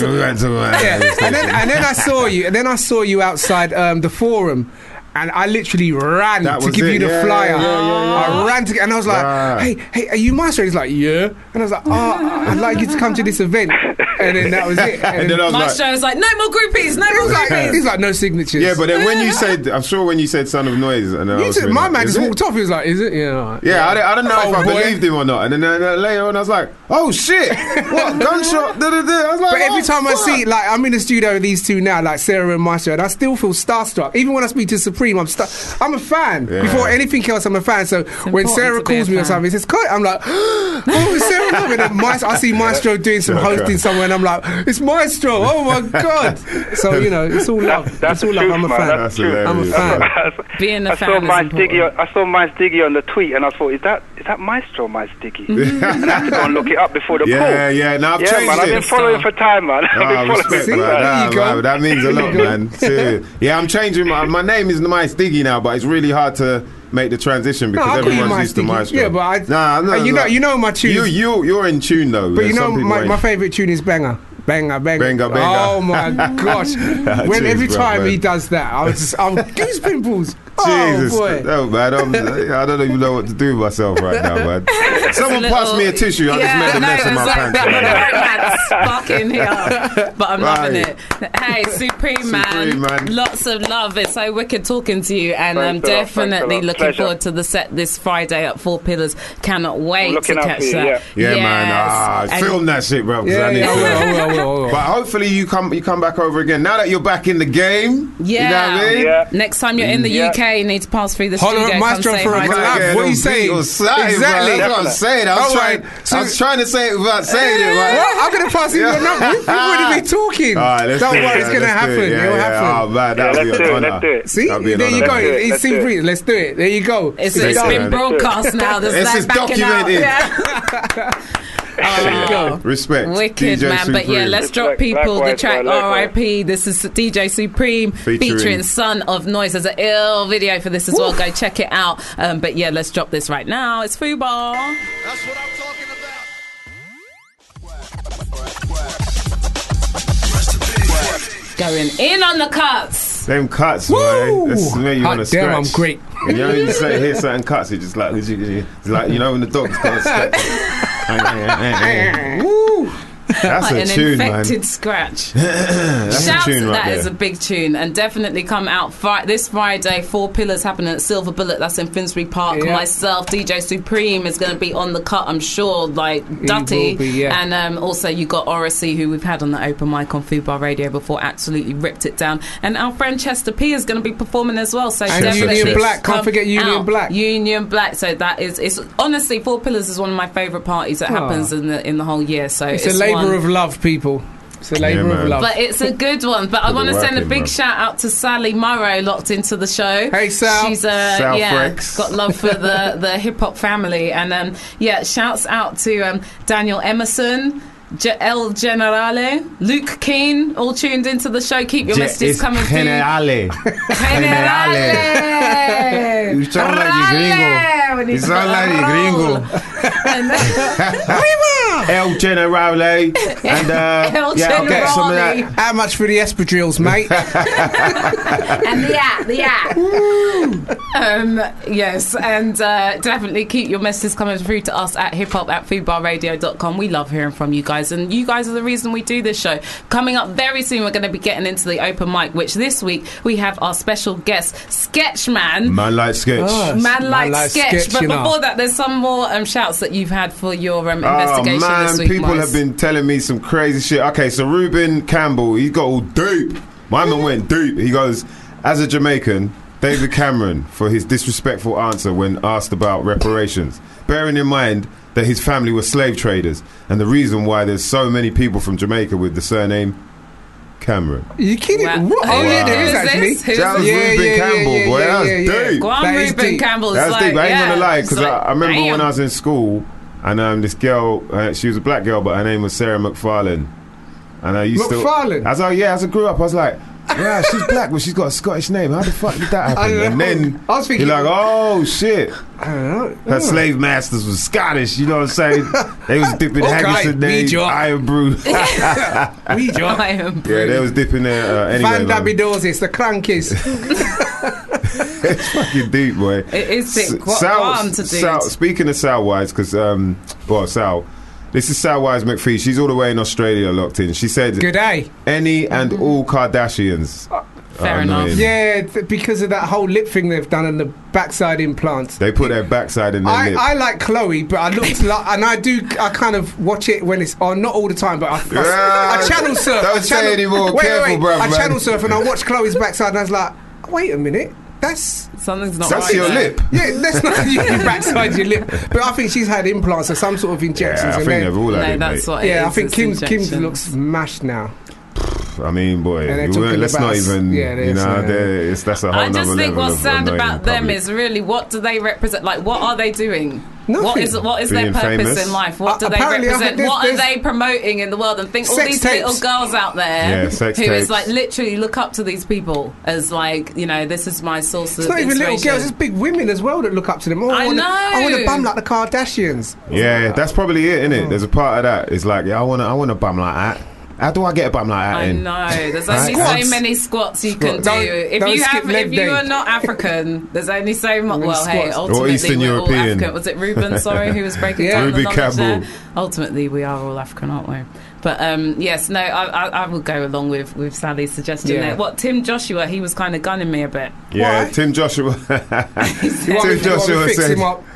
F: saw you outside the Forum. And I literally ran to give you the flyer. I ran to, and I was like, "Hey, are you Maestro?" He's like, "Yeah." And I was like, "Oh, I'd like you to come to this event." And then that was it.
C: And then I was
D: Maestro was like, "No more groupies, no more groupies."
F: He's like, "No signatures."
C: Yeah, but then when you said, I'm sure when you said "Son of Noise," and then
F: my man just walked off. He was like, "Is it?" Yeah.
C: Yeah, I don't know if I believed him or not. And then later on, I was like, "Oh shit, what gunshot?" I was like,
F: but every time I see, like, I'm in the studio with these two now, like Sarah and Maestro, and I still feel starstruck. Even when I speak to Supreme, I'm a fan. Before anything else, I'm a fan. So when Sarah calls me or something, he says, I'm like, oh, it's Sarah Love. And then I see Maestro doing some hosting somewhere, and I'm like, it's Maestro. Oh my God. So, it's all love.
I: That's
F: all love. I'm a fan.
C: That's hilarious.
F: I'm a fan.
D: Being a fan
I: I saw Mice Diggy on the tweet, and I thought, is that Maestro Mice Diggy? And I had to go and look it up before the call.
C: Yeah. Now I've changed it.
I: I've been following for time, man.
C: Respect, man. That means a lot, man. Yeah, I'm changing. My name is Mice Diggy now, but it's really hard to make the transition because everyone's used to Maestro.
F: Yeah, but you know my tune.
C: You're in tune though.
F: But my favourite tune is Banger. Banger. Oh my gosh! Every time he does that, I'm goose pimples.
C: Jesus,
F: oh boy!
C: No, man, I don't even know what to do with myself right now, man. Someone pass me a tissue. I just made a mess in my pants.
D: Spark in here, but I'm loving it. Hey, Supreme man, lots of love. It's so wicked talking to you, and I'm definitely looking forward to the set this Friday at 4 Pillars. Cannot wait to catch that.
C: Yeah, man. Film that shit, bro. But hopefully you come back over again now that you're back in the game.
D: Yeah.
C: You know what I mean?
D: Yeah. Next time you're in the UK, you need to pass through the studio.
F: Maestro for a collab. What are you saying?
C: Exactly. That's what I'm saying. I was trying to say it without saying it.
F: Well, I'm going to pass you your number. We've already been talking. Don't worry, it's going to happen. It'll happen.
C: Oh man, that'll be an honor.
F: See, there you go. It's free. Let's do it. There you go.
D: It's been broadcast now.
C: This is documented. Respect.
D: Wicked,
C: DJ
D: man.
C: Supreme.
D: But yeah, let's drop people the track RIP. This is DJ Supreme featuring Son of Noise. There's an ill video for this as well. Go check it out. But yeah, let's drop this right now. It's Fubar.
J: That's what I'm talking about.
D: Going in on the cuts.
C: Them cuts, man. That's make you want to scratch.
F: Damn, I'm great.
C: You know, when you hear certain cuts, it's just like, it's like, you know, when the dog's kind of scratch. Woo! That's
D: like
C: a tune, man.
D: An infected scratch.
C: That's
D: Shouts
C: a tune right
D: that
C: there.
D: is a big tune, and definitely come out this Friday. 4 Pillars happening at Silver Bullet. That's in Finsbury Park.
F: Yeah.
D: Myself, DJ Supreme is going to be on the cut, I'm sure, like Dutty. And also you got Oracy, who we've had on the open mic on Fubar Radio before, absolutely ripped it down. And our friend Chester P is going to be performing as well. So
F: and
D: definitely
F: Union Black, can't forget Union Black.
D: Union Black. So that it's honestly 4 Pillars is one of my favourite parties that happens in the whole year. So
F: it's a labour of love, people. It's a labour of love.
D: But it's a good one. But I want to send a big shout out to Sally Morrow, locked into the show.
F: Hey, Sal.
D: She's got love for the hip hop family. And shouts out to Daniel Emerson, El Generale, Luke Keane, all tuned into the show. Keep your messages coming through.
C: Generale. You sound like you gringo. You sound like you gringo. El Generale, and
D: El
C: yeah, I'll get some of that.
D: Generale.
F: How much for the espadrilles, mate?
D: And the app. Yes, and definitely keep your messages coming through to us at hiphop@foodbarradio.com. We love hearing from you guys, and you guys are the reason we do this show. Coming up very soon, we're going to be getting into the open mic, which this week we have our special guest, Sketchman.
C: Man like sketch.
D: Man like sketch. But
F: you know.
D: before that, there's some more shouts that you've had for your investigation
C: oh man,
D: this week,
C: people
D: Moise.
C: have been telling me some crazy shit. Okay, so Ruben Campbell, he got all deep. My man went deep. He goes, as a Jamaican, David Cameron for his disrespectful answer when asked about reparations, bearing in mind that his family were slave traders, and the reason why there's so many people from Jamaica with the surname Cameron.
F: Are you kidding?
D: Wow.
F: What? Oh, yeah, there is
D: Who's
F: actually.
D: this? Who's
C: That was
D: this?
C: Ruben Campbell, boy. That was deep.
D: Go on,
F: That is
D: Ruben
F: deep.
D: Campbell.
C: That was deep. I ain't gonna lie, because I remember when I
D: was.
C: was in school, and this girl, she was a black girl, but her name was Sarah McFarlane. And I used
F: McFarlane?
C: to, as I grew up, I was like, yeah, she's black, but she's got a Scottish name. How the fuck did that
F: I
C: happen?
F: don't
C: And
F: know.
C: then
F: I was thinking-
C: you're like, oh shit,
F: I don't know.
C: her slave masters was Scottish. You know what I'm saying? They was dipping
F: Okay,
C: Haggis in
F: me
C: their
F: job.
C: iron brew.
F: We job.
D: I am
C: Yeah, they was dipping their anyway.
F: Van
C: man.
F: Dabidosis, the crankies.
C: It's fucking deep, boy.
D: It is thick. What harm to do?
C: Sal, speaking of Sal Wise, because Sal, this is Sal Wise McPhee. She's all the way in Australia, locked in. She said,
F: Good day.
C: any and all Kardashians.
D: Fair
C: are
D: enough.
C: annoying.
F: Yeah, because of that whole lip thing they've done and the backside implants.
C: They put their backside in their lip.
F: I like Chloe, but I looked like, and I kind of watch it when it's on, not all the time, but I channel surf.
C: Don't
F: I
C: say
F: channel,
C: anymore. Careful, bruv,
F: I
C: man.
F: channel surf and I watch Chloe's backside and I was like, wait a minute, that's
D: Something's not
C: That's
D: right
C: your
D: there.
C: lip.
F: yeah, that's not your backside, your lip. But I think she's had implants or some sort of injections.
C: Yeah, I
F: and
C: think
F: then-
C: they've all had
D: No,
C: it,
D: that's
C: mate.
D: what it
F: yeah, I
D: is,
F: think
D: it's
F: Kim's
D: injections.
F: looks smashed now.
C: I mean, boy,
F: And they're talking
C: let's
F: about
C: not
F: us.
C: even,
F: Yeah,
C: you know, that's a whole
D: I just
C: nother
D: think
C: level
D: what's
C: of
D: sad
C: annoying
D: about them
C: public.
D: is really what do they represent? Like, what are they doing?
F: Nothing.
D: What is their
C: Being
D: purpose
C: famous.
D: in life? What do they
F: Apparently, I
D: represent?
F: think
D: What are
F: there's-
D: they promoting in the world? And think all
F: Sex
D: these
F: tapes.
D: little girls out there
C: Yeah, sex
D: who
C: tapes.
D: is like literally look up to these people as like, you know, this is my source
F: It's
D: of
F: not even little
D: inspiration.
F: girls, it's big women as well that look up to them. Oh,
D: I
F: I want
D: know.
F: to bum like the Kardashians.
C: Yeah, that's probably it, innit? There's a part of that. It's like, yeah, I want to bum like that. How do I get a bum like that
D: I
C: in?
D: know. There's only
F: Squats.
D: so many squats you can do.
F: Don't-
D: If
F: don't
D: you
F: skip leg
D: if you
F: day.
D: are not African, there's only so much.
F: Many
D: Well, hey,
F: squats.
C: Or
D: ultimately
C: Eastern
D: we're all
C: European.
D: African. Was it Ruben? Sorry, who was breaking
F: Yeah.
D: down the
C: Ruben
D: knowledge there?
C: Campbell.
D: Ultimately, we are all African, aren't we? But yes, no, I will go along with Sally's suggestion
F: Yeah.
D: there. What Tim Joshua? He was kind of gunning me a bit.
C: Yeah,
F: Why?
C: Tim Joshua.
F: You want me
C: Tim
F: to
C: Joshua
F: fix
C: said,
F: him up?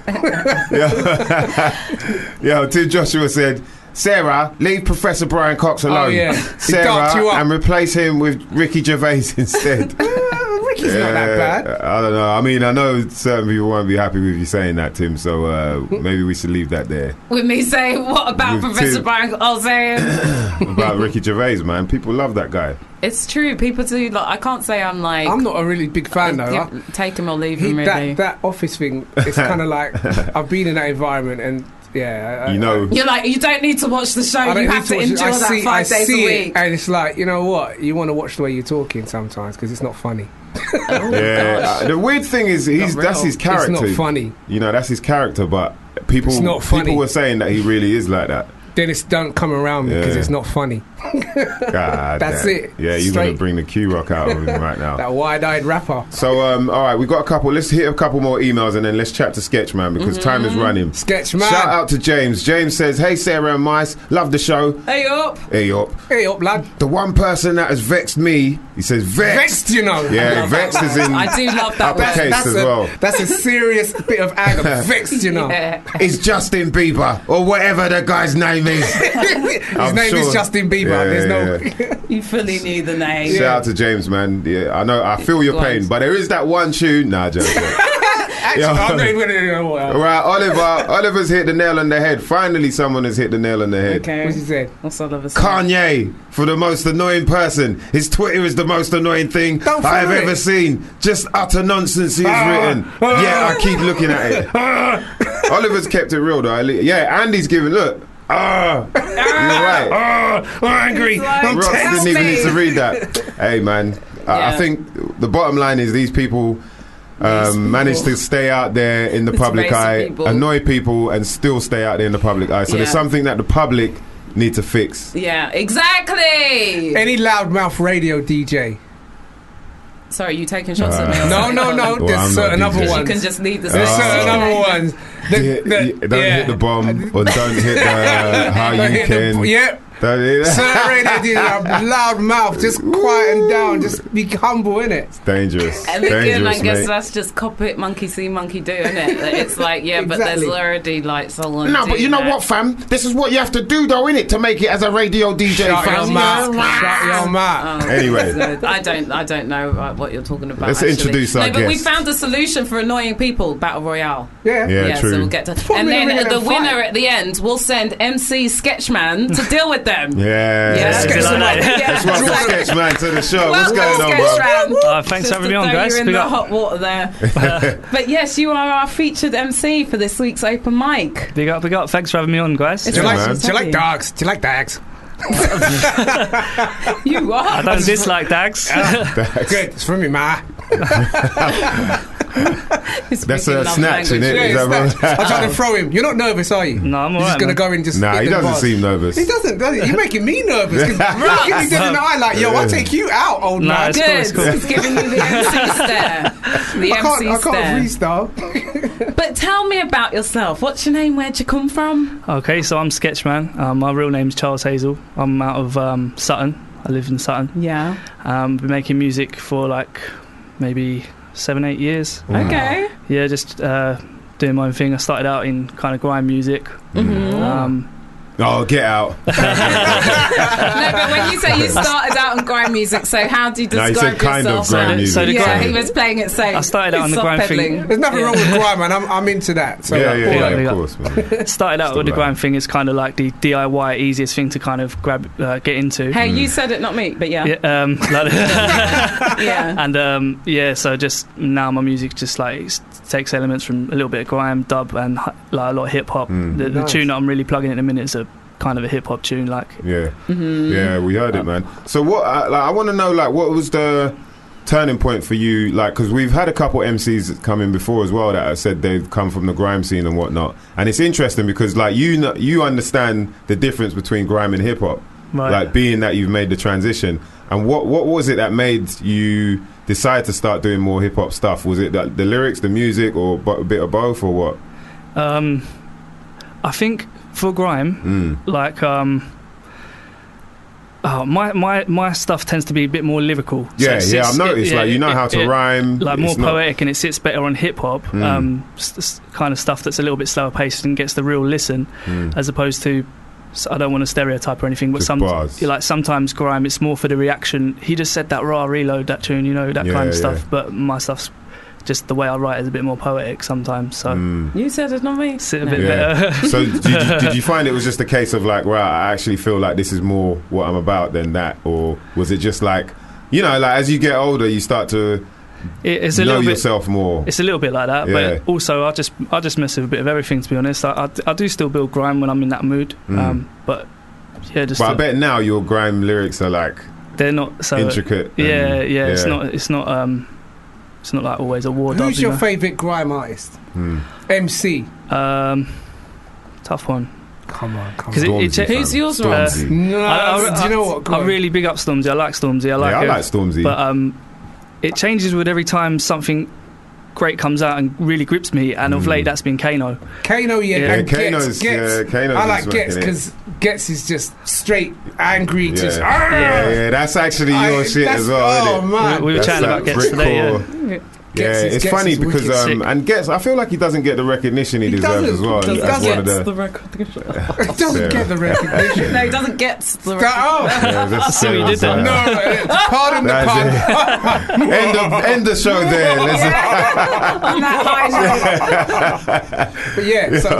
C: yeah, Tim Joshua said, Sarah, leave Professor Brian Cox alone.
F: Oh, yeah. He
C: Sarah,
F: darked you up.
C: and replace him with Ricky Gervais instead.
F: Ricky's not that bad.
C: I don't know. I mean, I know certain people won't be happy with you saying that, Tim, so maybe we should leave that there.
D: With me saying, what about
C: With
D: Professor
C: Tim.
D: Brian? I was saying,
C: About Ricky Gervais, man. People love that guy.
D: it's true. People do. Like, I can't say I'm like.
F: I'm not a really big fan though.
D: Take him or leave him. Really.
F: That office thing, it's kind of like I've been in that environment and yeah.
C: You know.
D: You're like, you don't need to watch the show.
F: I don't
D: You
F: need
D: have to
F: watch it.
D: endure that 5 days a
F: it,
D: week.
F: and it's like, you know what? You want to watch the way you're talking sometimes because it's not funny.
C: Yeah, the weird thing is that's his character.
F: It's not funny.
C: You know, that's his character, but people
F: It's not funny.
C: people were saying that he really is like that.
F: Dennis, don't come around me because
C: Yeah.
F: it's not funny.
C: God,
F: That's
C: damn.
F: it.
C: Yeah, you're gonna
F: Straight.
C: bring the Q Rock out of him right now.
F: That wide-eyed rapper.
C: So, all right, we've got a couple. Let's hit a couple more emails and then let's chat to Sketchman because time is running.
F: Sketchman.
C: Shout out to James. James says, "Hey Sarah and Mice, love the show.
D: Hey up.
C: Hey up.
F: Hey up, lad.
C: The one person that has vexed me," he says, "Vexed."
F: Vexed, you know.
C: Yeah, vexed is in
D: I do love that word.
C: uppercase as well.
F: That's a serious bit of anger. Vexed, you know.
D: Yeah.
C: It's Justin Bieber or whatever the guy's name is.
F: His name is Justin Bieber.
C: Yeah,
F: There's no.
D: You fully knew the name.
C: Shout out to James, man. Yeah, I know. I feel your
D: Go on.
C: pain, but there is that one tune. Nah, joke.
F: Actually, I'm not even gonna
C: Right, Oliver's hit the nail on the head. Finally, someone has hit the nail on the head.
D: Okay.
F: What's he said?
D: What's Oliver saying?
C: Kanye for the most annoying person. His Twitter is the most annoying thing
F: Don't
C: I have
F: follow
C: ever
F: it.
C: seen. Just utter nonsense he's written. Yeah, I keep looking at it. Oliver's kept it real though. Yeah, Andy's giving. Look. You're right.
F: I'm angry. I'm
C: Ross
F: tense.
C: didn't even need to read that. Hey, man. I
D: Yeah.
C: think the bottom line is these people manage to stay out there in the public eye, annoy people, and still stay out there in the public eye. So there's something that the public need to fix.
D: Yeah, exactly.
F: Any loudmouth radio DJ.
D: Sorry, you taking shots at me?
F: No.
C: Well,
F: There's certain other ones.
D: You can just leave the.
F: There's certain other ones.
C: Don't hit the bomb or don't hit the how you can.
F: Yep. Certain radio DJ, loud mouth, just quieten down, just be humble, innit?
C: It's dangerous.
D: And again, I guess
C: mate.
D: that's just cop it, monkey see, monkey do, innit? It's like, but there's already like someone.
H: No, but you know what, fam? This is what you have to do, though, innit, to make it as a radio DJ,
F: Shut
H: fam.
F: your mouth. Shut your mouth.
C: Anyway.
D: I don't know what you're talking about.
C: Let's introduce our
D: but we
C: guest.
D: found a solution for annoying people. Battle Royale.
C: Yeah, true.
D: So we'll get to, and then the winner at the end will send MC Sketchman to deal with them.
C: Yeah. Let's welcome Sketchman to the show. What's going on, bro?
K: Thanks for having me on, guys.
D: You're in the hot water there. But yes, you are our featured MC for this week's open mic.
K: Big up. Thanks for having me on, guys.
F: Do you like dogs? Do you like dags?
D: You are.
K: I don't dislike dags.
F: Good. It's from me, ma.
C: That's a snatch, isn't it?
F: Yeah, I'm trying to throw him. You're not nervous, are you?
K: No, I'm alright.
F: He's just going to go in just.
C: Nah, he doesn't seem nervous.
F: He doesn't, does he? You're making me nervous. You're looking me dead in the eye like, yo, I'll take you out, old man.
D: Good.
K: Cool.
D: He's giving you the MC stare.
F: I can't freestyle.
D: But tell me about yourself. What's your name? Where'd you come from?
K: Okay, so I'm Sketchman. My real name's Charles Hazel. I'm out of Sutton. I live in Sutton.
D: Yeah.
K: Been making music for like maybe 7-8 years.
D: Okay.
K: Yeah, just doing my own thing. I started out in kind of grime music.
D: Mm-hmm.
C: Oh, get out.
D: No, but when you say you started out on grime music, so how do you describe
C: you said kind
D: yourself?
C: of grime music.
D: Yeah, he was playing it safe.
K: I started out on the grime thing.
F: There's nothing wrong with grime, man. I'm into that. So
C: Yeah, of course, man.
K: Started out with the grime thing. It's kind of like the DIY easiest thing to kind of get into.
D: Hey, you said it, not me, but yeah.
K: Yeah. And so just now my music just like takes elements from a little bit of grime, dub, and like a lot of hip hop. The tune that I'm really plugging in a minute is a kind of a hip hop tune, like.
C: Yeah, yeah, we heard it, man. So what? I want to know, like, what was the turning point for you? Like, because we've had a couple MCs come in before as well that have said they've come from the grime scene and whatnot, and it's interesting because, like, you understand the difference between grime and hip hop,
K: right.
C: Like, being that you've made the transition. And what was it that made you decide to start doing more hip hop stuff? Was it the lyrics, the music, or a bit of both, or what?
K: I think for grime, like my stuff tends to be a bit more lyrical.
C: Yeah, I've noticed. Like, you know how to rhyme,
K: like more poetic, and it sits better on hip hop. Kind of stuff that's a little bit slower paced and gets the real listen, as opposed to. I don't want to stereotype or anything, but sometimes grime, it's more for the reaction. He just said that raw reload, that tune, you know, that kind of stuff. But my stuff's just the way I write is a bit more poetic sometimes. So
D: you said it, not me.
K: Sit a bit better.
C: So did you find it was just a case of like, right, I actually feel like this is more what I'm about than that, or was it just like, you know, like as you get older, you start to
K: it's a
C: know
K: little bit,
C: yourself more?
K: It's a little bit like that, but also I just mess with a bit of everything, to be honest. I do still build grime when I'm in that mood, but yeah, just.
C: But I bet now your grime lyrics are like
K: they're not so
C: intricate.
K: Yeah. It's not like always a war.
F: Who's your favourite grime artist? MC.
K: Tough one.
F: Come on.
D: Who's yours, Ross?
F: Do you know what?
K: I really big up Stormzy. I like Stormzy.
C: I like Stormzy.
K: But it changes with every time something great comes out and really grips me, and of late that's been Kano.
F: Kano, and
C: Kano's
F: Gets. I like Gets because Gets is just straight angry. Just
C: that's actually your shit as well.
F: Oh man,
K: we were chatting about Gets today.
C: Yeah, it's funny because and Gets, I feel like he doesn't get the recognition he deserves as well.
D: He doesn't get the recognition. No, he doesn't get the recognition.
C: That's
K: so he did that.
F: No, pardon the pun.
C: End the show there.
D: On that high note.
F: But yeah, so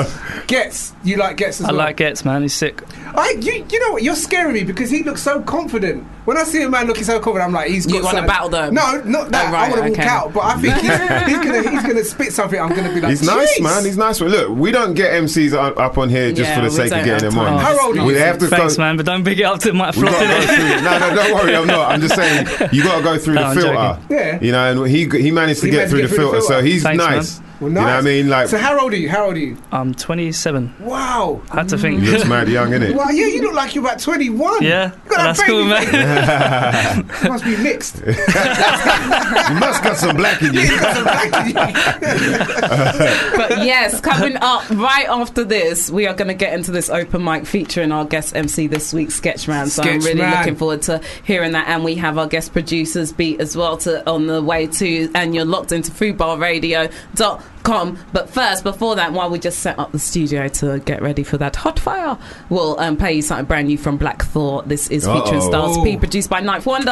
F: Getz. You like Getz as well?
K: I like Getz, man. He's sick.
F: You know what? You're scaring me because he looks so confident. When I see a man looking so confident, I'm like, he's got
D: You want to battle them?
F: No, not that.
D: Oh, right,
F: I want to walk
D: okay.
F: out. But I think he's gonna spit something. I'm gonna be like,
C: He's nice,
F: "Jeez."
C: man. He's nice. Look, we don't get MCs up on here just
D: Yeah,
C: for the
D: we
C: sake of
D: don't
C: getting
D: have
C: them on.
D: time.
F: How old are you?
C: We have to
K: Thanks,
C: go.
K: man, but don't big it up to my
C: We
K: flop,
C: gotta go
K: innit?
C: through. No, don't worry. I'm not. I'm just saying you got to go through
K: No,
C: the
K: I'm
C: filter.
K: joking.
F: Yeah.
C: You know, and he managed to
F: He
C: get
F: managed
C: through
F: to
C: the filter, so he's
K: Thanks,
C: nice.
K: man.
F: Well,
C: You know what I mean? Like,
F: So how old are you?
K: I'm 27.
F: Wow.
K: I had to think.
C: he looks mad young, innit?
F: Wow, yeah, you look like you're about 21.
K: Yeah,
F: You got
K: that's
F: that
K: cool,
F: baby
K: man.
F: face. Must be mixed.
C: You must got some black in you.
F: You got some black in you.
D: But yes, coming up right after this, we are going to get into this open mic featuring our guest MC this week, Sketchman. So I'm really
F: Sketchman.
D: looking forward to hearing that. And we have our guest producers beat as well on the way too. And you're locked into FoodBarRadio.com. But first, before that, while we just set up the studio to get ready for that hot fire, we'll play you something brand new from Black Thought. This is featuring Stars P, produced by Ninth Wonder.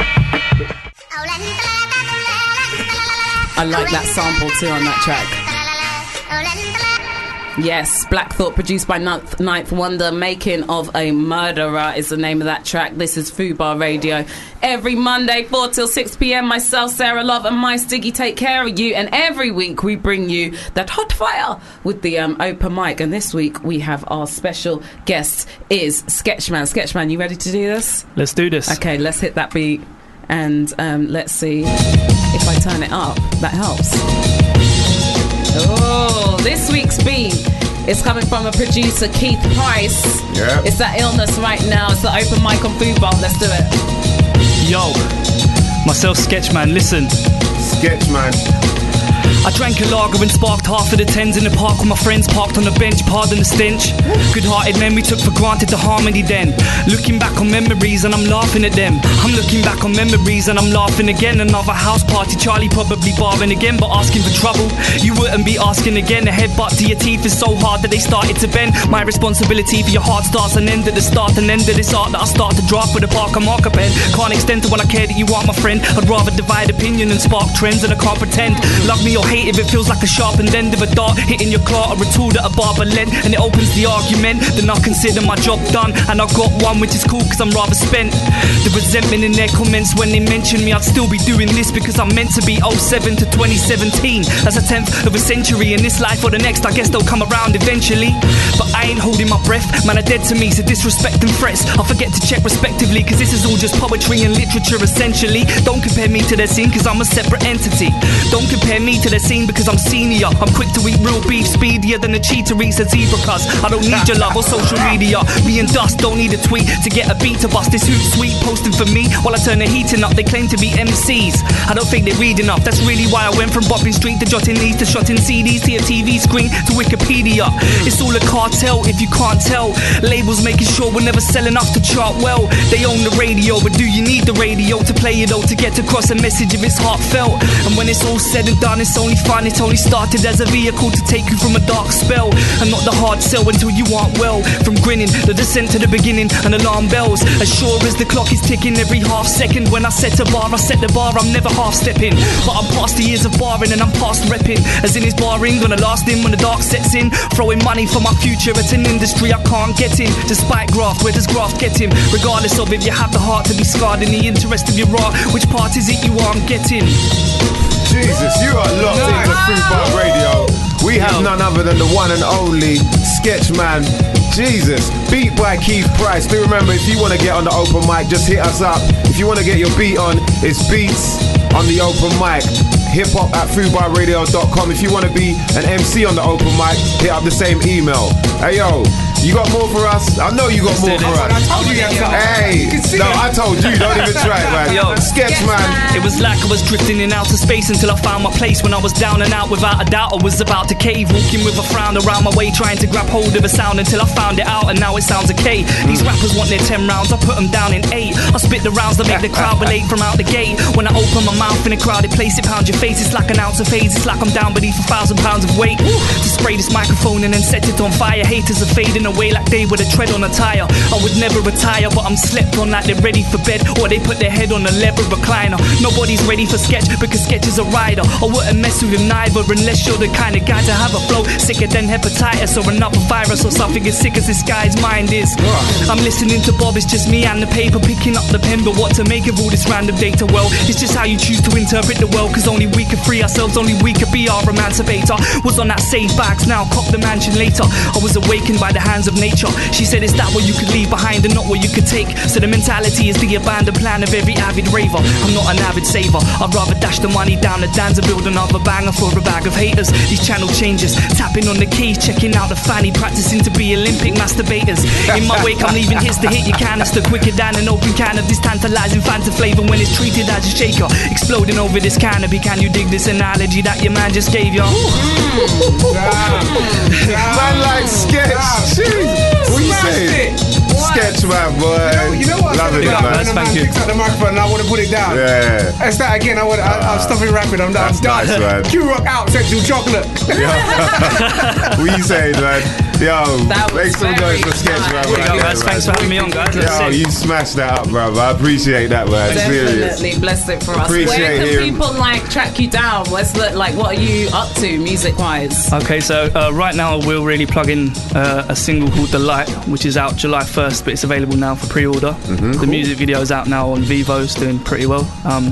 D: I like that sample too on that track. Yes, Black Thought, produced by Ninth Wonder. Making of a Murderer is the name of that track. This is Fubar Radio. Every Monday, 4 till 6 p.m, myself, Sarah Love, and my Stiggy take care of you. And every week we bring you that hot fire with the open mic. And this week we have our special guest is Sketchman. Sketchman, you ready to do this?
K: Let's do this.
D: Okay, let's hit that beat. And let's see if I turn it up. That helps. Oh, this week's beat is coming from a producer, Keith Price.
C: Yeah.
D: It's that illness right now. It's the open mic on Food Bar. Let's do it.
K: Yo, myself, Sketchman, listen.
C: Sketchman.
K: I drank a lager and sparked half of the tens in the park with my friends parked on the bench, pardon the stench. Good-hearted men, we took for granted the harmony then. Looking back on memories and I'm laughing at them. I'm looking back on memories and I'm laughing again. Another house party, Charlie probably barring again, but asking for trouble. You wouldn't be asking again. A headbutt to your teeth is so hard that they started to bend. My responsibility for your heart starts and end at the start and end of this art that I start to draft with a Parker marker pen. Can't extend to when I care that you aren't my friend. I'd rather divide opinion and spark trends, and I can't pretend. Love me or hate if it feels like a sharpened end of a dart hitting your claw, or a tool that a barber lent, and it opens the argument. Then I consider my job done, and I got one, which is cool because I'm rather spent. The resentment in their comments when they mention me, I'd still be doing this because I'm meant to be 07 to 2017. That's a tenth of a century. In this life or the next, I guess they'll come around eventually. But I ain't holding my breath, man, are dead to me, so disrespect and threats I forget to check respectively, because this is all just poetry and literature essentially. Don't compare me to their scene because I'm a separate entity. Don't compare me to their scene because I'm senior. I'm quick to eat real beef, speedier than a cheetah eats a zebra, cuz I don't need your love or social media. Me and Dust don't need a tweet to get a beat to bust this hoot sweet posting for me while I turn the heating up. They claim to be MCs, I don't think they read enough. That's really why I went from bopping street to jotting these to shotting CDs to your TV screen to Wikipedia. It's all a cartel if you can't tell. Labels making sure we're never selling up to chart well. They own the radio, but do you need the radio to play it all, to get across a message if it's heartfelt? And when it's all said and done, it's only fun. It only started as a vehicle to take you from a dark spell, and not the hard sell until you aren't well. From grinning, the descent to the beginning, and alarm bells as sure as the clock is ticking every half second. When I set a bar, I set the bar, I'm never half stepping. But I'm past the years of barring and I'm past repping, as in is barring gonna last in when the dark sets in. Throwing money for my future at an industry I can't get in. Despite graft, where does graft get him? Regardless of if you have the heart to be scarred in the interest of your art, which part is it you aren't getting?
C: Jesus, you are locked into Fubar Radio. We have none other than the one and only Sketchman. Jesus, beat by Keith Price. Do remember, if you want to get on the open mic, just hit us up. If you want to get your beat on, it's beats on the open mic. Hip-hop at FoodBarRadio.com. If you want to be an MC on the open mic, hit up the same email. Hey, yo, you got more for us? I know you got more for us.
F: I told you
C: Hey, no, I told you. Don't even try it, man.
K: Yo,
C: Sketchman.
K: It was like I was drifting in outer space until I found my place. When I was down and out, without a doubt I was about to cave, walking with a frown around my way, trying to grab hold of a sound until I found it out, and now it sounds okay. These rappers want their 10 rounds, I put them down in 8. I spit the rounds that make the crowd relate from out the gate. When I open my mouth in a crowded place, it pounds your face. It's like an ounce of haze, it's like I'm down beneath 1,000 pounds of weight. To spray this microphone and then set it on fire. Haters are fading away away like they would a tread on a tire. I would never retire, but I'm slept on like they're ready for bed, or they put their head on a leather recliner. Nobody's ready for Sketch because Sketch is a rider. I wouldn't mess with him neither unless you're the kind of guy to have a flow sicker than hepatitis or another virus or something as sick as this guy's mind is. I'm listening to Bob, it's just me and the paper, picking up the pen, but what to make of all this random data? Well, it's just how you choose to interpret the world, cause only we can free ourselves, only we could be our emancipator. Was on that safe bags, now cop the mansion later. I was awakened by the hands of nature. She said, is that what you could leave behind and not what you could take? So the mentality is the abandoned plan of every avid raver. I'm not an avid saver, I'd rather dash the money down the Danza, build another banger for a bag of haters. These channel changes, tapping on the keys, checking out the fanny, practicing to be Olympic masturbators. In my wake I'm leaving hits to hit your canister quicker than an open can of this tantalizing Fanta flavour when it's treated as a shaker. Exploding over this canopy, can you dig this analogy that your man just gave you?
B: Man like Sketch. What you saying? Sketch, man, boy.
F: You know what?
B: Love it, man.
F: Thank you. Picks up the microphone and I want to put it down.
B: Yeah.
F: It's that again. I'm stopping rapping. I'm done.
B: Nice, man.
F: Q-Rock out. Central Chocolate.
B: What you saying, man? Yo, make some noise for Sketch, man.
K: Thanks for having me on, guys.
B: Yo, you smashed that up, bro. I appreciate that, man.
D: Definitely blessed it for us.
B: Appreciate
D: Where can people track you down? What are you up to music wise?
K: Okay, so right now we're really plugging a single called The Light, which is out July 1st, but it's available now for pre-order. The music video is out now on Vevo, it's doing pretty well.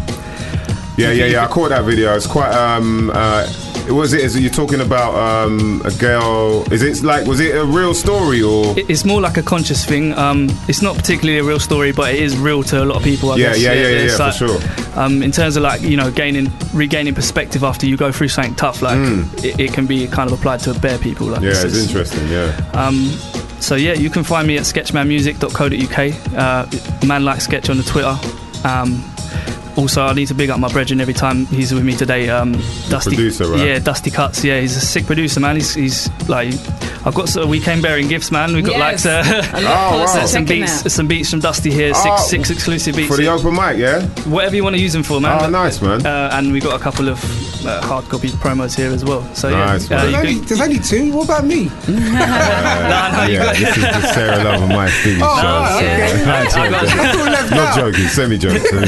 B: I caught that video. It's quite is it you're talking about a girl? Was it a real story or?
K: It's more like a conscious thing. It's not particularly a real story, but it is real to a lot of people. I guess.
B: Yeah,
K: like,
B: for sure.
K: In terms of regaining perspective after you go through something tough, it can be kind of applied to bare people. Like
B: it's interesting. Yeah.
K: So you can find me at sketchmanmusic.co.uk. Man Like Sketch on the Twitter. Also, I need to big up my brethren every time he's with me today. Dusty,
B: producer, right?
K: Yeah, Dusty Cuts. Yeah, he's a sick producer, man. He's like, we came bearing gifts, man. We got some beats from Dusty here. Six exclusive beats
B: for the open mic, yeah.
K: Whatever you want to use them for, man.
B: Oh, nice, man.
K: And we got a couple of hard copy promos here as well. So
B: nice,
F: there's only two. What about me?
B: This is the Sarah Love and Mike Stiggy show. Not joking, semi-joking.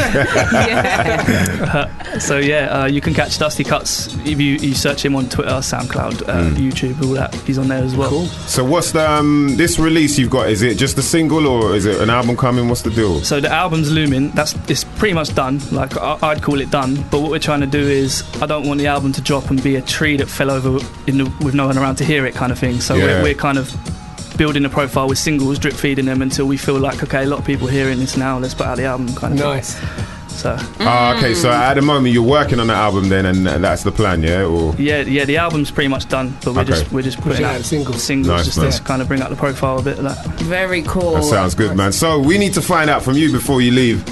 K: So you can catch Dusty Cuts if you search him on Twitter, SoundCloud, YouTube, all that. He's on there as well.
B: Cool. So what's the this release you've got? Is it just a single or is it an album coming? What's the deal?
K: So the album's looming. It's pretty much done. Like I'd call it done. But what we're trying to do is I don't want the album to drop and be a tree that fell over with no one around to hear it, kind of thing. So we're kind of building a profile with singles, drip feeding them until we feel like, okay, a lot of people hearing this now, let's put out the album, kind of
F: nice
K: thing. So
B: okay, so at the moment you're working on the album then, and that's the plan, yeah? Or
K: the album's pretty much done, but we're just putting out singles
B: nice,
K: just to kind of bring out the profile a bit of that.
D: Very cool.
B: That sounds good, man. So we need to find out from you before you leave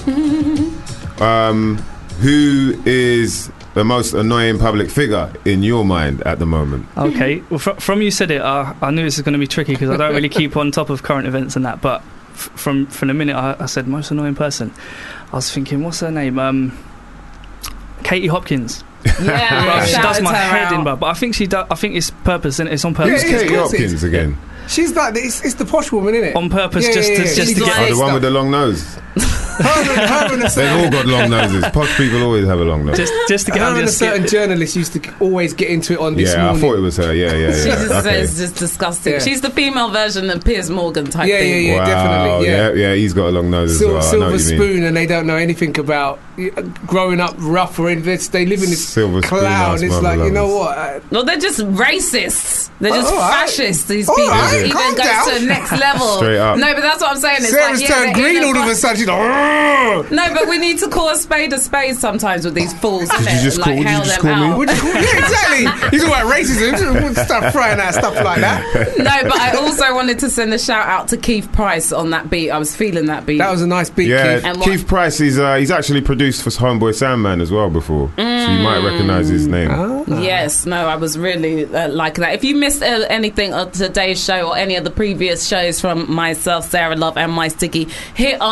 B: who is the most annoying public figure in your mind at the moment?
K: Okay, well, from you said it, I knew this was going to be tricky because I don't really keep on top of current events and that, but from the minute I said most annoying person, I was thinking, what's her name? Katie Hopkins.
D: Yeah,
K: she does my head in, but I think she does. I think it's purpose, and it's on purpose.
B: Yeah, Katie Hopkins again.
F: She's like it's the posh woman, isn't it?
K: On purpose, just to get
B: the one with the long nose. They've all got long noses. Posh people always have a long nose.
K: Just to get
F: under. A certain journalist used to always get into it on this morning.
B: I thought it was her. Yeah.
D: She just says it's disgusting. Yeah. She's the female version of Piers Morgan type thing.
F: Yeah,
B: wow,
F: definitely.
B: Yeah, he's got a long nose as well.
F: Silver spoon, and they don't know anything about growing up rough or anything. They live in this
B: silver
F: cloud.
B: Spoon,
F: it's like, you know what?
D: No, they're just racists. They're just fascists. These people
F: even
D: go to the next level.
B: Straight up.
D: No, but that's what I'm saying. It's
F: Sarah's turned green all of a sudden. She's like,
D: no, but we need to call a spade sometimes with these fools.
B: Did you just call me?
F: Yeah, exactly. He's all about racism, stuff, frying out stuff like that.
D: No, but I also wanted to send a shout out to Keith Price on that beat. I was feeling that beat.
F: That was a nice beat.
B: Yeah, Keith Price. He's actually produced for Homeboy Sandman as well before, so you might recognise his name.
D: Yes, no, I was really like that. If you missed anything of today's show or any of the previous shows from myself, Sarah Love, and My Sticky, hit up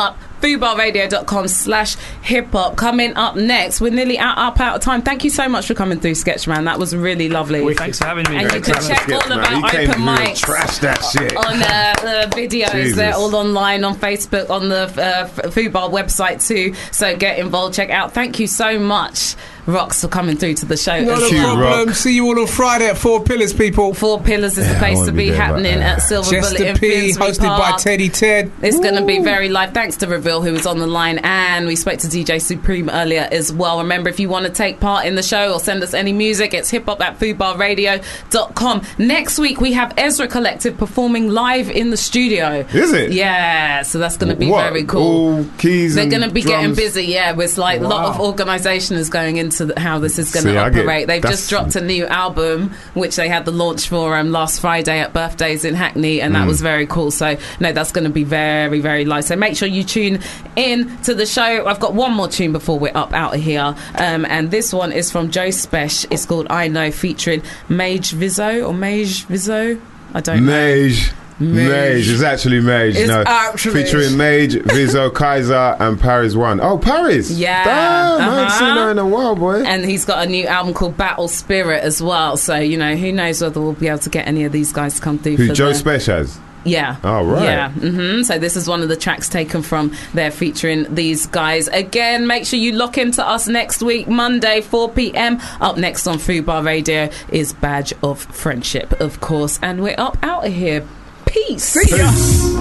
D: FubarRadio.com/hip-hop. Coming up next, we're nearly out of time. Thank you so much for coming through, Sketchman. That was really lovely.
K: Thanks for having me.
D: And you can check all of our open mics
B: trash that shit
D: on the videos.
B: Jesus.
D: They're all online on Facebook, on the Fubar website too. So get involved, check out. Thank you so much, Rox, for coming through to the show.
F: Not a problem.
B: Rock.
F: See you all on Friday at 4 Pillars, people.
D: 4 Pillars is the place to be happening at Silver
F: Chester
D: Bullet in
F: P,
D: Finsbury
F: hosted
D: Park.
F: by Teddy Ted.
D: It's going to be very live. Thanks to Reveal, who was on the line, and we spoke to DJ Supreme earlier as well. Remember, if you want to take part in the show or send us any music, it's hiphop@fubarradio.com. Next week, we have Ezra Collective performing live in the studio.
B: Is it?
D: Yeah, so that's going to be
B: What?
D: very cool.
B: All keys
D: They're
B: and
D: going to be
B: drums?
D: getting busy, yeah. It's like a lot of organisation is going into how this is going to operate. They've just dropped a new album, which they had the launch for last Friday at Birthdays in Hackney, and that was very cool. So, no, that's going to be very, very live. So make sure you tune in to the show. I've got one more tune before we're up out of here, and this one is from Joe Spesh. It's called I Know, featuring Mage Vizzo. I don't know.
B: Mage. It's actually Mage.
D: It's
B: no,
D: actually
B: featuring Mage, Vizzo, Kaiser, and Paris One. Oh, Paris!
D: Yeah.
B: Damn, I haven't seen her in a while, boy.
D: And he's got a new album called Battle Spirit as well. So, you know, who knows whether we'll be able to get any of these guys to come through.
B: Who Joe Spesh has?
D: Yeah.
B: Oh, right.
D: Yeah. So this is one of the tracks taken from there featuring these guys. Again, make sure you lock into us next week, Monday, 4 p.m. Up next on Fubar Radio is Badge of Friendship, of course. And we're up out of here. Peace.
F: See ya.